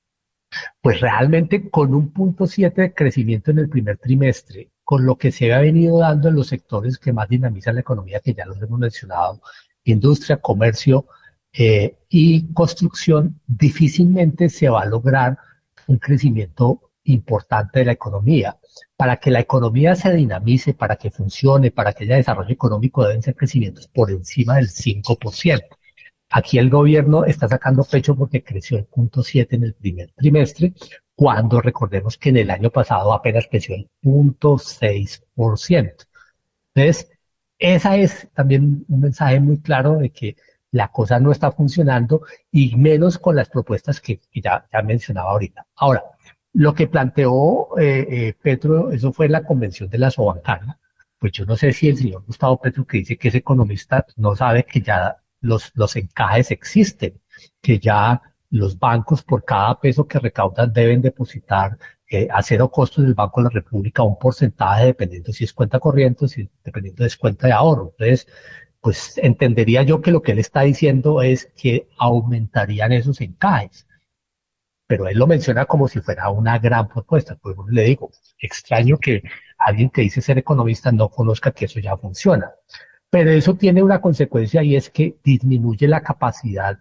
pues realmente con un punto siete de crecimiento en el primer trimestre, con lo que se ha venido dando en los sectores que más dinamizan la economía, que ya los hemos mencionado, industria, comercio eh, y construcción, difícilmente se va a lograr un crecimiento importante de la economía. Para que la economía se dinamice, para que funcione, para que haya desarrollo económico, deben ser crecimientos por encima del cinco por ciento. Aquí el gobierno está sacando pecho porque creció el punto siete en el primer trimestre, cuando recordemos que en el año pasado apenas creció el punto seis por ciento. Entonces, esa es también un mensaje muy claro de que la cosa no está funcionando, y menos con las propuestas que, que ya, ya mencionaba ahorita. Ahora, lo que planteó eh, eh, Petro, eso fue la convención de la Sobancaria. Pues yo no sé si el señor Gustavo Petro, que dice que es economista, no sabe que ya los, los encajes existen, que ya los bancos por cada peso que recaudan deben depositar eh, a cero costos del Banco de la República un porcentaje, dependiendo si es cuenta corriente, si dependiendo de si es cuenta de ahorro. Entonces, pues entendería yo que lo que él está diciendo es que aumentarían esos encajes. Pero él lo menciona como si fuera una gran propuesta. Pues le digo, extraño que alguien que dice ser economista no conozca que eso ya funciona. Pero eso tiene una consecuencia, y es que disminuye la capacidad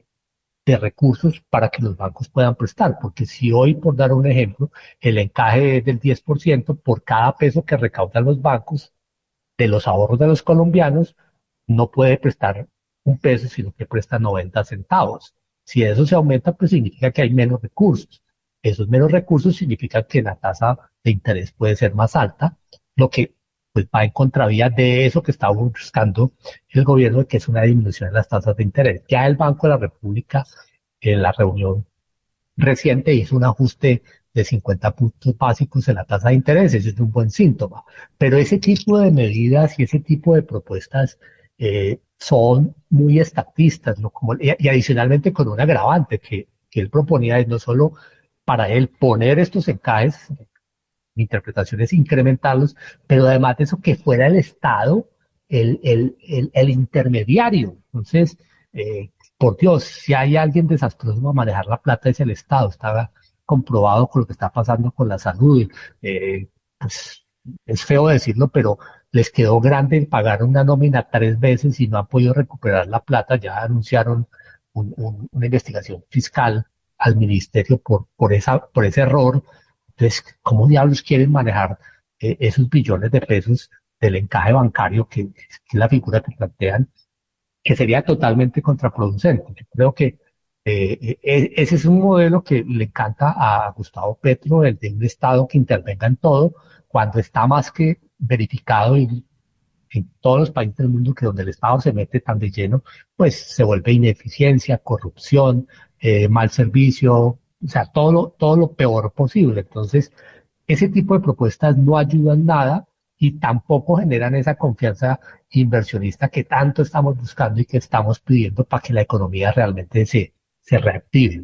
de recursos para que los bancos puedan prestar. Porque si hoy, por dar un ejemplo, el encaje es del diez por ciento por cada peso que recaudan los bancos de los ahorros de los colombianos, no puede prestar un peso, sino que presta noventa centavos. Si eso se aumenta, pues significa que hay menos recursos. Esos menos recursos significan que la tasa de interés puede ser más alta, lo que pues va en contravía de eso que está buscando el gobierno, que es una disminución de las tasas de interés. Ya el Banco de la República, en la reunión reciente, hizo un ajuste de cincuenta puntos básicos en la tasa de interés. Ese es un buen síntoma. Pero ese tipo de medidas y ese tipo de propuestas eh, son muy estatistas, ¿no? Como, y, y adicionalmente con un agravante que, que él proponía, es no solo para él poner estos encajes, mi interpretación es incrementarlos, pero además de eso, que fuera el Estado el, el, el, el intermediario. Entonces, eh, por Dios, si hay alguien desastroso para manejar la plata es el Estado. Está comprobado con lo que está pasando con la salud. Eh, pues, es feo decirlo, pero les quedó grande pagar una nómina tres veces y no han podido recuperar la plata. Ya anunciaron un, un, una investigación fiscal al ministerio por, por, esa, por ese error. Entonces, ¿cómo diablos quieren manejar eh, esos billones de pesos del encaje bancario, que, que es la figura que plantean, que sería totalmente contraproducente? Yo creo que eh, eh, ese es un modelo que le encanta a Gustavo Petro, el de un Estado que intervenga en todo, cuando está más que verificado y en todos los países del mundo que donde el Estado se mete tan de lleno, pues se vuelve ineficiencia, corrupción, eh, mal servicio, o sea, todo lo, todo lo peor posible. Entonces, ese tipo de propuestas no ayudan nada y tampoco generan esa confianza inversionista que tanto estamos buscando y que estamos pidiendo para que la economía realmente se, se reactive.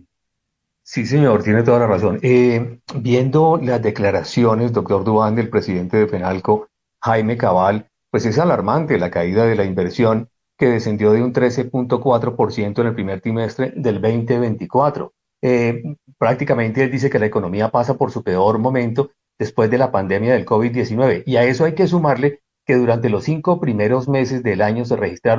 Sí, señor, tiene toda la razón. Eh, viendo las declaraciones, doctor Duván, del presidente de FENALCO, Jaime Cabal, pues es alarmante la caída de la inversión, que descendió de un trece punto cuatro por ciento en el primer trimestre del veinte veinticuatro. Eh, prácticamente él dice que la economía pasa por su peor momento después de la pandemia del COVID diecinueve. Y a eso hay que sumarle que durante los cinco primeros meses del año se registraron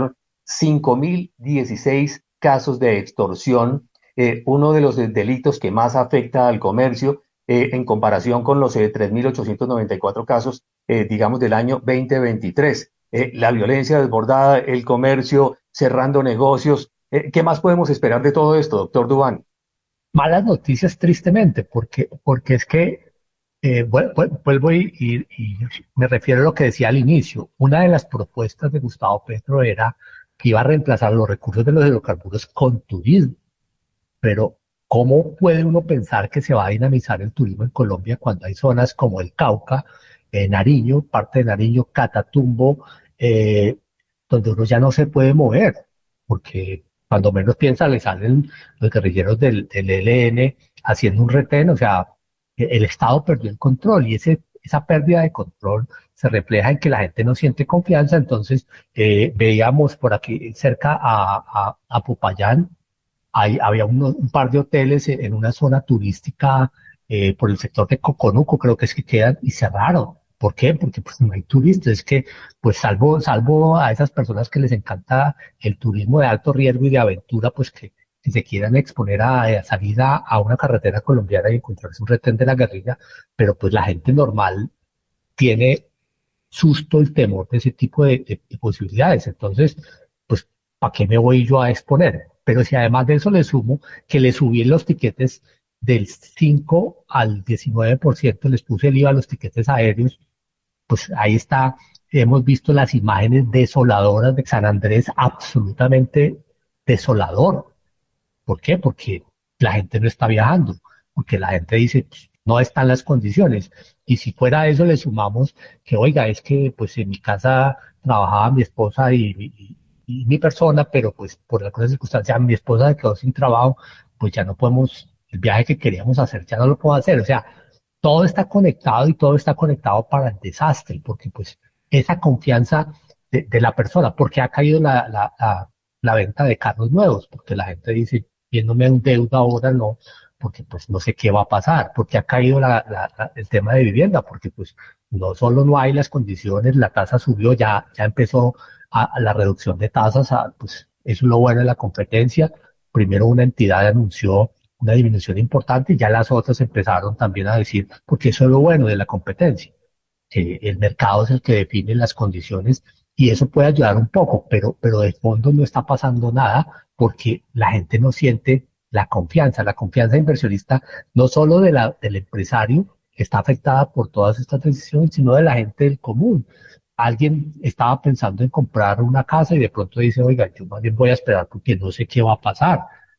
cinco mil dieciséis casos de extorsión, eh, uno de los delitos que más afecta al comercio eh, en comparación con los eh, tres mil ochocientos noventa y cuatro casos, eh, digamos, del año veinte veintitrés. Eh, la violencia desbordada, el comercio cerrando negocios. Eh, ¿qué más podemos esperar de todo esto, doctor Duván? Malas noticias, tristemente, porque, porque es que eh, vuel- vuelvo y, y- y me refiero a lo que decía al inicio. Una de las propuestas de Gustavo Petro era que iba a reemplazar los recursos de los hidrocarburos con turismo. Pero, ¿cómo puede uno pensar que se va a dinamizar el turismo en Colombia cuando hay zonas como el Cauca, eh, Nariño, parte de Nariño, Catatumbo, eh, donde uno ya no se puede mover? Porque cuando menos piensa le salen los guerrilleros del, del E L N haciendo un retén, o sea, e- el Estado perdió el control y ese, esa pérdida de control se refleja en que la gente no siente confianza. Entonces, eh, veíamos por aquí cerca a, a, a Popayán, hay, había uno- un par de hoteles en, en una zona turística eh, por el sector de Coconuco, creo que es que quedan y cerraron. ¿Por qué? Porque pues no hay turistas. Es que, pues salvo, salvo a esas personas que les encanta el turismo de alto riesgo y de aventura, pues que, que se quieran exponer a, a salir a, a una carretera colombiana y encontrarse un retén de la guerrilla, pero pues la gente normal tiene susto, el temor de ese tipo de, de- de posibilidades. Entonces, pues, ¿para qué me voy yo a exponer? Pero si además de eso le sumo que le subí los tiquetes del cinco al diecinueve por ciento, les puse el IVA a los tiquetes aéreos, pues ahí está. Hemos visto las imágenes desoladoras de San Andrés, absolutamente desolador. ¿Por qué? Porque la gente no está viajando, porque la gente dice, "Pues, no están las condiciones". Y si fuera a eso le sumamos que, oiga, es que pues en mi casa trabajaba mi esposa y, y- y mi persona, pero pues por algunas circunstancias mi esposa se quedó sin trabajo, pues ya no podemos, el viaje que queríamos hacer ya no lo puedo hacer. O sea, todo está conectado y todo está conectado para el desastre, porque pues esa confianza de, de la persona, porque ha caído la, la, la, la venta de carros nuevos, porque la gente dice, viéndome un deuda ahora no, porque pues no sé qué va a pasar, porque ha caído la, la- la- el tema de vivienda, porque pues no solo no hay las condiciones, la tasa subió, ya, ya empezó a, a la reducción de tasas, a- pues eso es lo bueno de la competencia. Primero una entidad anunció una disminución importante y ya las otras empezaron también a decir, porque eso es lo bueno de la competencia, que el mercado es el que define las condiciones y eso puede ayudar un poco, pero, pero de fondo no está pasando nada porque la gente no siente la confianza. La confianza inversionista no solo de la, del empresario que está afectada por todas estas decisiones, sino de la gente del común. Alguien estaba pensando en comprar una casa y de pronto dice, oiga, yo más bien voy a esperar porque no sé qué va a pasar.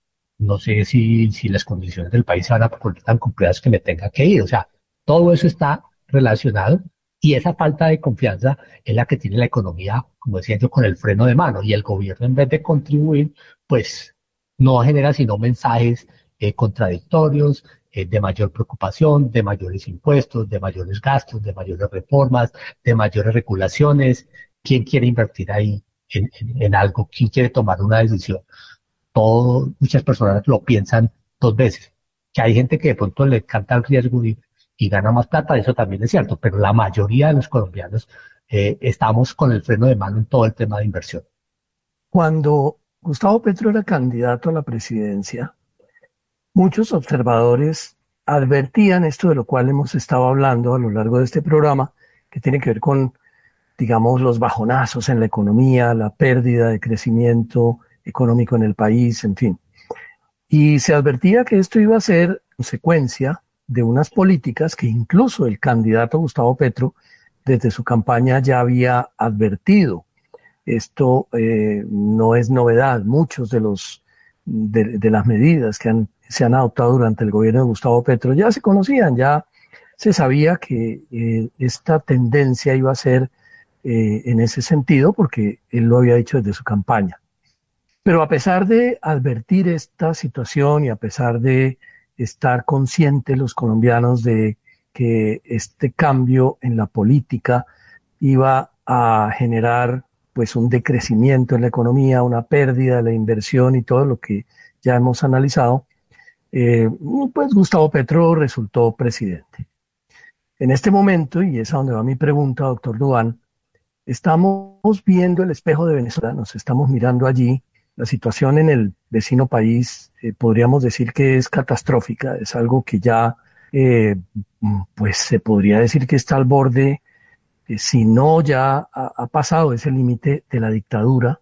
No sé si, si las condiciones del país se van a poner tan complejas que me tenga que ir. O sea, todo eso está relacionado y esa falta de confianza es la que tiene la economía, como decía yo, con el freno de mano. Y el gobierno, en vez de contribuir, pues no genera sino mensajes eh, contradictorios, eh, de mayor preocupación, de mayores impuestos, de mayores gastos, de mayores reformas, de mayores regulaciones. ¿Quién quiere invertir ahí en, en en algo? ¿Quién quiere tomar una decisión? Todo, muchas personas lo piensan dos veces. Que hay gente que de pronto le encanta el riesgo y, y gana más plata, eso también es cierto, pero la mayoría de los colombianos eh, estamos con el freno de mano en todo el tema de inversión. Cuando Gustavo Petro era candidato a la presidencia, muchos observadores advertían esto de lo cual hemos estado hablando a lo largo de este programa, que tiene que ver con, digamos, los bajonazos en la economía, la pérdida de crecimiento económico en el país, en fin. Y se advertía que esto iba a ser consecuencia de unas políticas que incluso el candidato Gustavo Petro desde su campaña ya había advertido. Esto eh, no es novedad. Muchos de los de, de las medidas que han, se han adoptado durante el gobierno de Gustavo Petro ya se conocían, ya se sabía que eh, esta tendencia iba a ser eh, en ese sentido, porque él lo había dicho desde su campaña. Pero a pesar de advertir esta situación y a pesar de estar conscientes los colombianos de que este cambio en la política iba a generar pues un decrecimiento en la economía, una pérdida de la inversión y todo lo que ya hemos analizado, eh, pues Gustavo Petro resultó presidente. En este momento, y es a donde va mi pregunta, doctor Duván, Estamos viendo el espejo de Venezuela, nos estamos mirando allí. La situación en el vecino país eh, podríamos decir que es catastrófica, es algo que ya, eh, pues se podría decir que está al borde, eh, si no ya ha, ha pasado ese límite de la dictadura.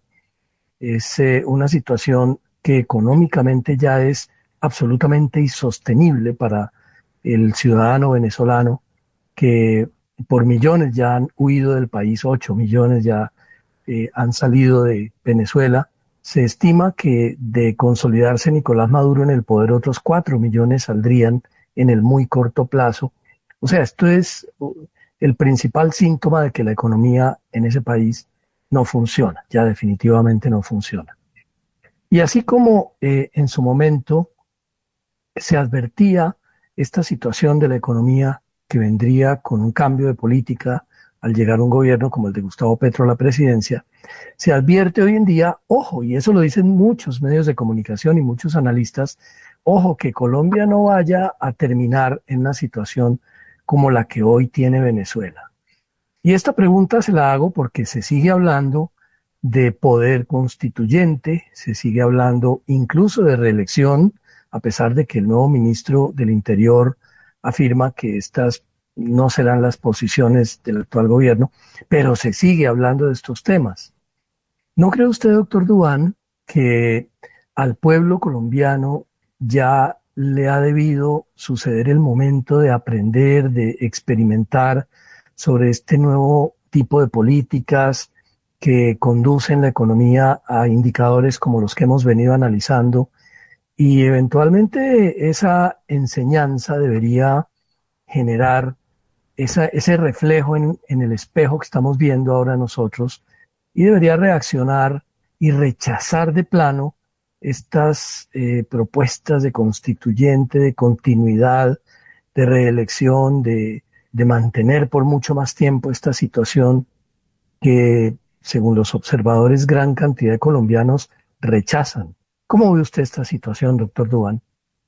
Es eh, una situación que económicamente ya es absolutamente insostenible para el ciudadano venezolano, que por millones ya han huido del país, ocho millones ya eh, han salido de Venezuela. Se estima que de consolidarse Nicolás Maduro en el poder, otros cuatro millones saldrían en el muy corto plazo. O sea, esto es el principal síntoma de que la economía en ese país no funciona, ya definitivamente no funciona. Y así como eh, en su momento se advertía esta situación de la economía que vendría con un cambio de política al llegar un gobierno como el de Gustavo Petro a la presidencia, se advierte hoy en día, ojo, y eso lo dicen muchos medios de comunicación y muchos analistas, ojo, que Colombia no vaya a terminar en una situación como la que hoy tiene Venezuela. Y esta pregunta se la hago porque se sigue hablando de poder constituyente, se sigue hablando incluso de reelección, a pesar de que el nuevo ministro del Interior afirma que estas no serán las posiciones del actual gobierno, pero se sigue hablando de estos temas. ¿No cree usted, doctor Duván, que al pueblo colombiano ya le ha debido suceder el momento de aprender, de experimentar sobre este nuevo tipo de políticas que conducen la economía a indicadores como los que hemos venido analizando? Y eventualmente esa enseñanza debería generar esa, ese reflejo en, en el espejo que estamos viendo ahora nosotros, y debería reaccionar y rechazar de plano estas eh, propuestas de constituyente, de continuidad, de reelección, de, de mantener por mucho más tiempo esta situación que, según los observadores, gran cantidad de colombianos rechazan. ¿Cómo ve usted esta situación, doctor Duván?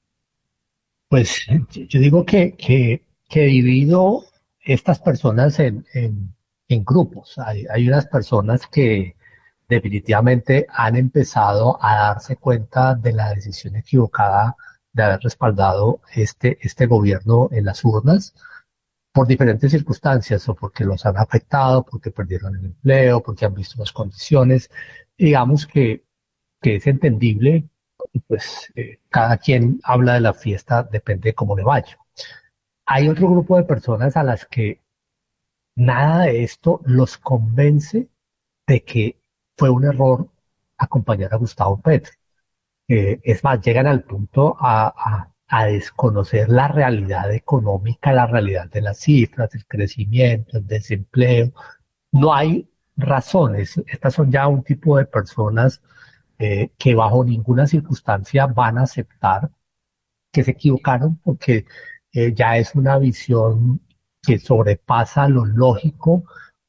Pues yo digo que, que, que divido estas personas en, en, en grupos. Hay, hay unas personas que definitivamente han empezado a darse cuenta de la decisión equivocada de haber respaldado este, este gobierno en las urnas por diferentes circunstancias, o porque los han afectado, porque perdieron el empleo, porque han visto las condiciones. Digamos que, que es entendible, y pues eh, cada quien habla de la fiesta, depende de cómo le vaya. Hay otro grupo de personas a las que nada de esto los convence de que fue un error acompañar a Gustavo Petro. Eh, es más, llegan al punto a, a, a desconocer la realidad económica, la realidad de las cifras, el crecimiento, el desempleo. No hay razones. Estas son ya un tipo de personas eh, que bajo ninguna circunstancia van a aceptar que se equivocaron, porque eh, ya es una visión que sobrepasa lo lógico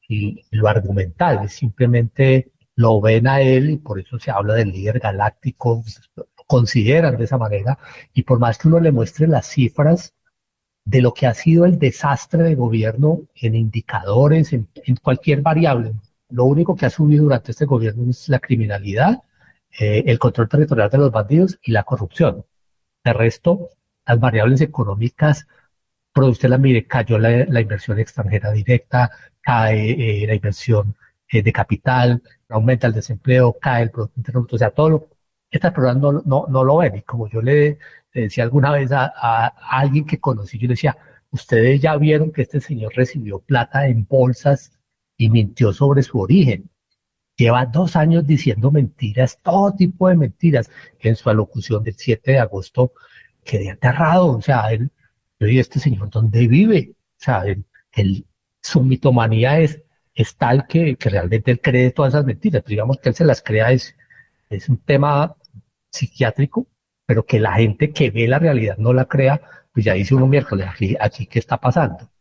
y lo argumental. Simplemente lo ven a él y por eso se habla del líder galáctico, lo consideran de esa manera, y por más que uno le muestre las cifras de lo que ha sido el desastre de gobierno en indicadores, en, en cualquier variable, lo único que ha subido durante este gobierno es la criminalidad, eh, el control territorial de los bandidos y la corrupción. De resto, las variables económicas, pero usted la mire, cayó la, la inversión extranjera directa, cae eh, la inversión eh, de capital, aumenta el desempleo, cae el Producto Interno Bruto, o sea, todo lo, estas personas no, no, no lo ven. Y como yo le, le decía alguna vez a, a, a alguien que conocí, yo le decía, ustedes ya vieron que este señor recibió plata en bolsas y mintió sobre su origen. Lleva dos años diciendo mentiras, todo tipo de mentiras. En su alocución del siete de agosto quedé aterrado, o sea, él, yo dije, este señor, ¿dónde vive? O sea, él, él, su mitomanía es, es tal que, que realmente él cree todas esas mentiras. Pero digamos que él se las crea, es, es un tema psiquiátrico, pero que la gente que ve la realidad no la crea, pues ya dice uno miércoles, aquí, aquí ¿qué está pasando?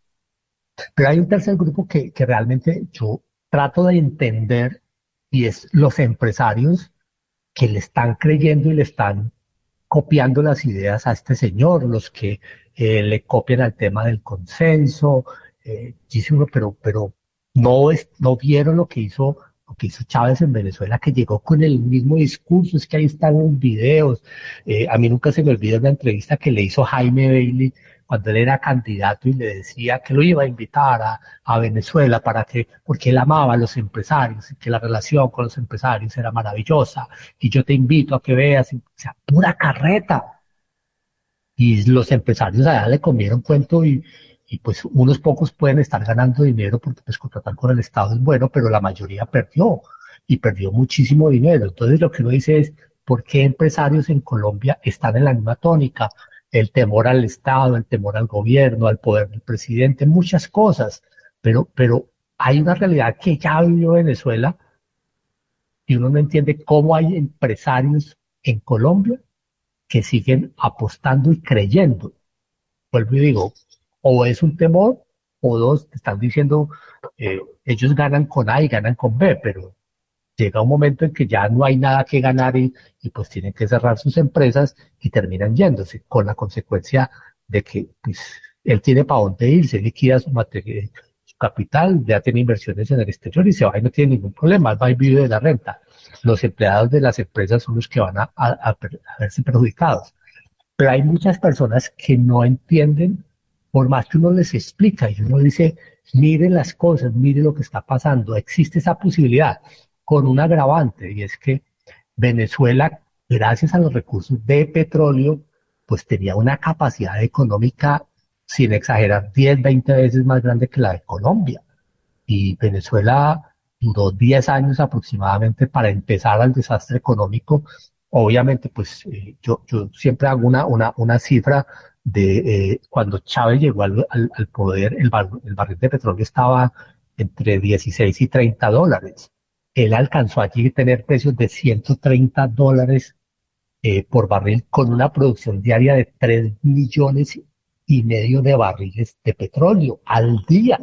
Pero hay un tercer grupo que, que realmente yo trato de entender, y es los empresarios que le están creyendo y le están copiando las ideas a este señor, los que eh, le copian al tema del consenso. Eh, dice uno, pero, pero no, es, no vieron lo que hizo, lo que hizo Chávez en Venezuela, que llegó con el mismo discurso. Es que ahí están los videos. Eh, a mí nunca se me olvida una entrevista que le hizo Jaime Bailey cuando él era candidato y le decía que lo iba a invitar a, a Venezuela para que, porque él amaba a los empresarios y que la relación con los empresarios era maravillosa, y yo te invito a que veas, o sea, pura carreta. Y los empresarios allá le comieron cuento, y, y pues unos pocos pueden estar ganando dinero porque pues contratar con el Estado es bueno, pero la mayoría perdió, y perdió muchísimo dinero. Entonces lo que uno dice es, ¿por qué empresarios en Colombia están en la misma tónica? El temor al Estado, el temor al gobierno, al poder del presidente, muchas cosas, pero, pero hay una realidad que ya vivió Venezuela, y uno no entiende cómo hay empresarios en Colombia que siguen apostando y creyendo. Vuelvo y digo, o es un temor, o dos, te están diciendo, eh, ellos ganan con A y ganan con B, pero llega un momento en que ya no hay nada que ganar, y, y pues tienen que cerrar sus empresas y terminan yéndose, con la consecuencia de que pues, él tiene para dónde irse, liquida su, materia, su capital, ya tiene inversiones en el exterior y se va y no tiene ningún problema, va y vive de la renta. Los empleados de las empresas son los que van a, a, a, a verse perjudicados. Pero hay muchas personas que no entienden, por más que uno les explica y uno dice, mire las cosas, mire lo que está pasando, existe esa posibilidad, con un agravante, y es que Venezuela, gracias a los recursos de petróleo, pues tenía una capacidad económica, sin exagerar, diez, veinte veces más grande que la de Colombia. Y Venezuela duró diez años aproximadamente para empezar al desastre económico. Obviamente, pues eh, yo, yo siempre hago una, una, una cifra de eh, cuando Chávez llegó al, al, al poder, el, bar, el barril de petróleo estaba entre dieciséis y treinta dólares. Él alcanzó allí a tener precios de ciento treinta dólares eh, por barril, con una producción diaria de tres millones y medio de barriles de petróleo al día.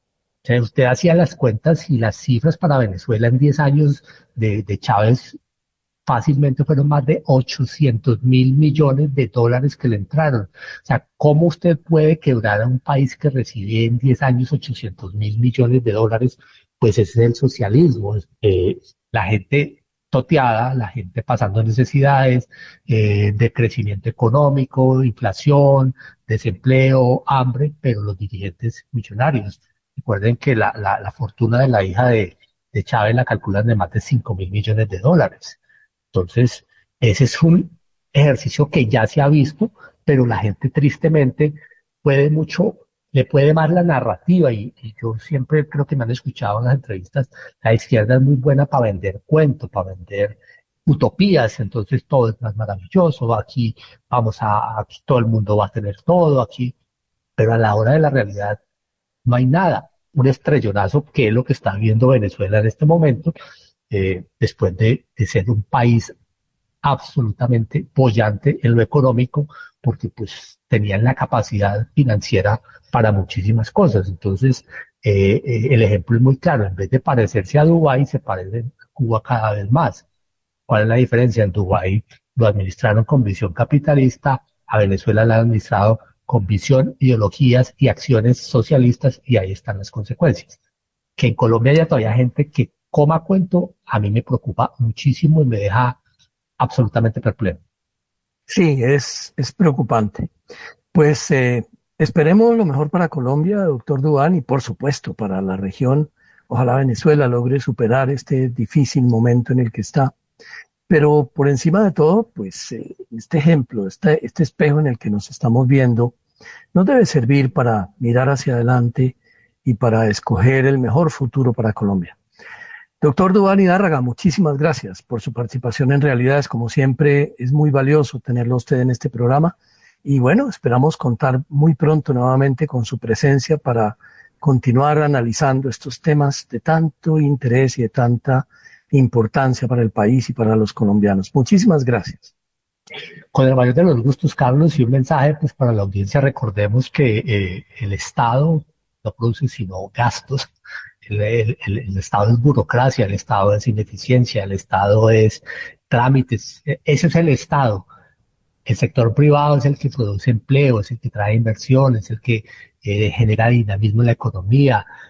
O sea, usted hacía las cuentas y las cifras para Venezuela en diez años de, de Chávez fácilmente fueron más de ochocientos mil millones de dólares que le entraron. O sea, ¿cómo usted puede quebrar a un país que recibe en diez años ochocientos mil millones de dólares? Pues ese es el socialismo. Eh, la gente toteada, la gente pasando necesidades, eh, de crecimiento económico, inflación, desempleo, hambre, pero los dirigentes millonarios. Recuerden que la, la, la fortuna de la hija de, de Chávez la calculan de más de cinco mil millones de dólares. Entonces, ese es un ejercicio que ya se ha visto, pero la gente tristemente puede mucho, le puede más la narrativa, y, y yo siempre creo que me han escuchado en las entrevistas, la izquierda es muy buena para vender cuentos, para vender utopías, entonces todo es más maravilloso, aquí vamos a, aquí todo el mundo va a tener todo, aquí, pero a la hora de la realidad no hay nada, un estrellonazo, que es lo que está viviendo Venezuela en este momento, eh, después de, de ser un país absolutamente boyante en lo económico, porque pues tenían la capacidad financiera para muchísimas cosas. Entonces, eh, eh, el ejemplo es muy claro, en vez de parecerse a Dubái, se parecen a Cuba cada vez más. ¿Cuál es la diferencia? En Dubái lo administraron con visión capitalista, a Venezuela la han administrado con visión, ideologías y acciones socialistas, y ahí están las consecuencias. Que en Colombia haya todavía gente que coma cuento, a mí me preocupa muchísimo y me deja absolutamente perplejo. Sí, es, es preocupante. Pues eh, esperemos lo mejor para Colombia, doctor Duván, y por supuesto para la región. Ojalá Venezuela logre superar este difícil momento en el que está. Pero por encima de todo, pues eh, este ejemplo, este, este espejo en el que nos estamos viendo, nos debe servir para mirar hacia adelante y para escoger el mejor futuro para Colombia. Doctor Duván Hidárraga, muchísimas gracias por su participación en Realidades. Como siempre, es muy valioso tenerlo a usted en este programa. Y bueno, esperamos contar muy pronto nuevamente con su presencia para continuar analizando estos temas de tanto interés y de tanta importancia para el país y para los colombianos. Muchísimas gracias. Con el mayor de los gustos, Carlos, y un mensaje pues para la audiencia. Recordemos que eh, el Estado no produce sino gastos. El, el, el, el Estado es burocracia, el Estado es ineficiencia, el Estado es trámites. Ese es el Estado. El sector privado es el que produce empleo, es el que trae inversión, es el que eh, genera dinamismo en la economía.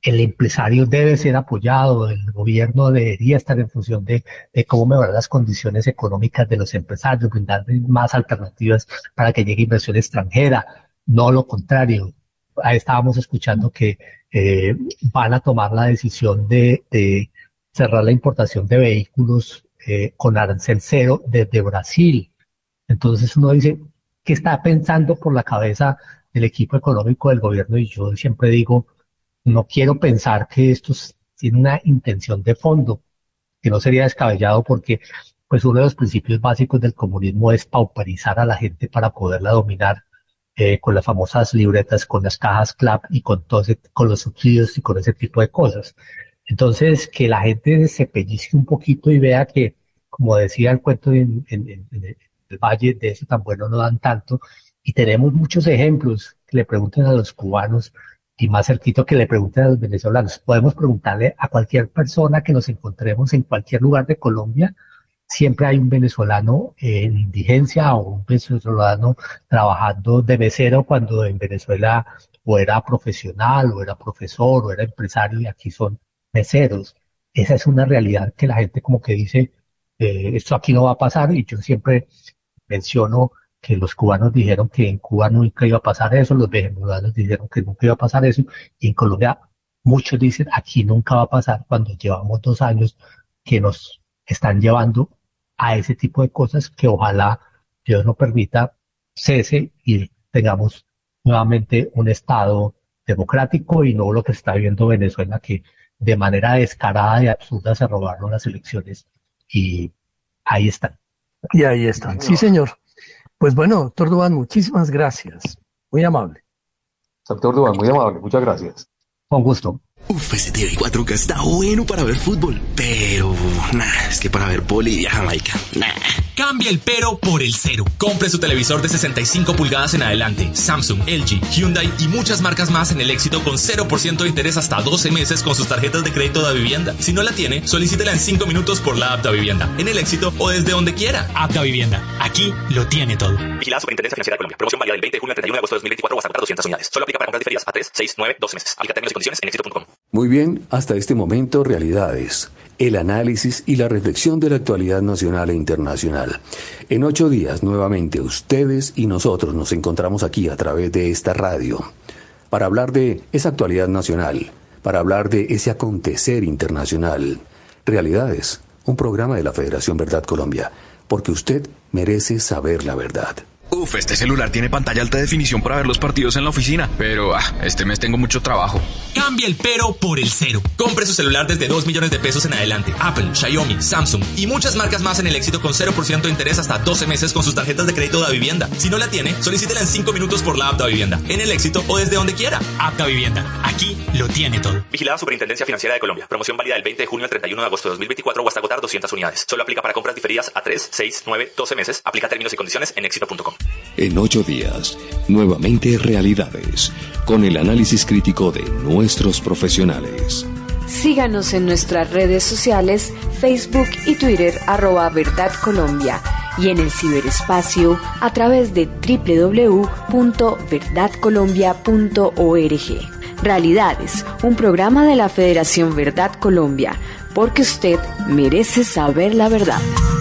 el empresario debe ser apoyado, el gobierno debería estar en función de, de cómo mejorar las condiciones económicas de los empresarios, brindar más alternativas para que llegue inversión extranjera, no lo contrario. Ahí estábamos escuchando que eh, van a tomar la decisión de, de cerrar la importación de vehículos eh, con arancel cero desde Brasil. Entonces uno dice, ¿qué está pensando por la cabeza del equipo económico del gobierno? Y yo siempre digo, no quiero pensar que esto tiene una intención de fondo, que no sería descabellado porque pues uno de los principios básicos del comunismo es pauperizar a la gente para poderla dominar eh, con las famosas libretas, con las cajas CLAP y con, todo ese, con los subsidios y con ese tipo de cosas. Entonces, que la gente se pellizque un poquito y vea que, como decía el cuento en, en, en, en el Valle, de eso tan bueno no dan tanto, y tenemos muchos ejemplos. Que le pregunten a los cubanos y más cerquito que le pregunten a los venezolanos. Podemos preguntarle a cualquier persona que nos encontremos en cualquier lugar de Colombia, siempre hay un venezolano en indigencia o un venezolano trabajando de mesero cuando en Venezuela o era profesional o era profesor o era empresario y aquí son meseros. Esa es una realidad que la gente como que dice, eh, esto aquí no va a pasar, y yo siempre menciono que los cubanos dijeron que en Cuba nunca iba a pasar eso, los venezolanos dijeron que nunca iba a pasar eso, y en Colombia muchos dicen aquí nunca va a pasar, cuando llevamos dos años que nos están llevando a ese tipo de cosas que ojalá Dios no permita cese y tengamos nuevamente un Estado democrático y no lo que está viviendo Venezuela, que de manera descarada y absurda se robaron las elecciones y ahí están. Y ahí están, sí señor. Pues bueno, doctor Duván, muchísimas gracias. Muy amable. Doctor Duván, muy amable, muchas gracias. Con gusto. Uf, ese T V cuatro K está bueno para ver fútbol, pero nah, es que para ver poli y Jamaica, nah. Cambia el pero por el cero. Compre su televisor de sesenta y cinco pulgadas en adelante. Samsung, L G, Hyundai y muchas marcas más en el Éxito con cero por ciento de interés hasta doce meses con sus tarjetas de crédito Da Vivienda. Si no la tiene, solicítela en cinco minutos por la app Da Vivienda, en el Éxito o desde donde quiera. App Da Vivienda. Aquí lo tiene todo. Vigilada Superintendencia Financiera de Colombia. Promoción válida del veinte de junio al treinta y uno de agosto de dos mil veinticuatro o hasta agotar doscientas unidades. Solo aplica para compras diferidas a tres, seis, nueve, doce meses. Aplica términos y condiciones en éxito punto com. Muy bien, hasta este momento realidades, el análisis y la reflexión de la actualidad nacional e internacional. En ocho días nuevamente ustedes y nosotros nos encontramos aquí a través de esta radio para hablar de esa actualidad nacional, para hablar de ese acontecer internacional. Realidades, un programa de la Federación Verdad Colombia, porque usted merece saber la verdad. Uf, este celular tiene pantalla alta definición para ver los partidos en la oficina, pero ah, este mes tengo mucho trabajo. Cambia el pero por el cero. Compre su celular desde dos millones de pesos en adelante. Apple, Xiaomi, Samsung y muchas marcas más en el Éxito con cero por ciento de interés hasta doce meses con sus tarjetas de crédito Da Vivienda. Si no la tiene, solicítela en cinco minutos por la app Da Vivienda, en el Éxito o desde donde quiera. App Da Vivienda. Aquí lo tiene todo. Vigilada Superintendencia Financiera de Colombia. Promoción válida del veinte de junio al treinta y uno de agosto de dos mil veinticuatro o hasta agotar doscientas unidades. Solo aplica para compras diferidas a tres, seis, nueve, doce meses. Aplica términos y condiciones en éxito punto com. En ocho días, nuevamente realidades, con el análisis crítico de nuestros profesionales. Síganos en nuestras redes sociales, Facebook y Twitter, arroba Verdad Colombia, y en el ciberespacio a través de doble u doble u doble u punto verdad colombia punto org. Realidades, un programa de la Federación Verdad Colombia, porque usted merece saber la verdad.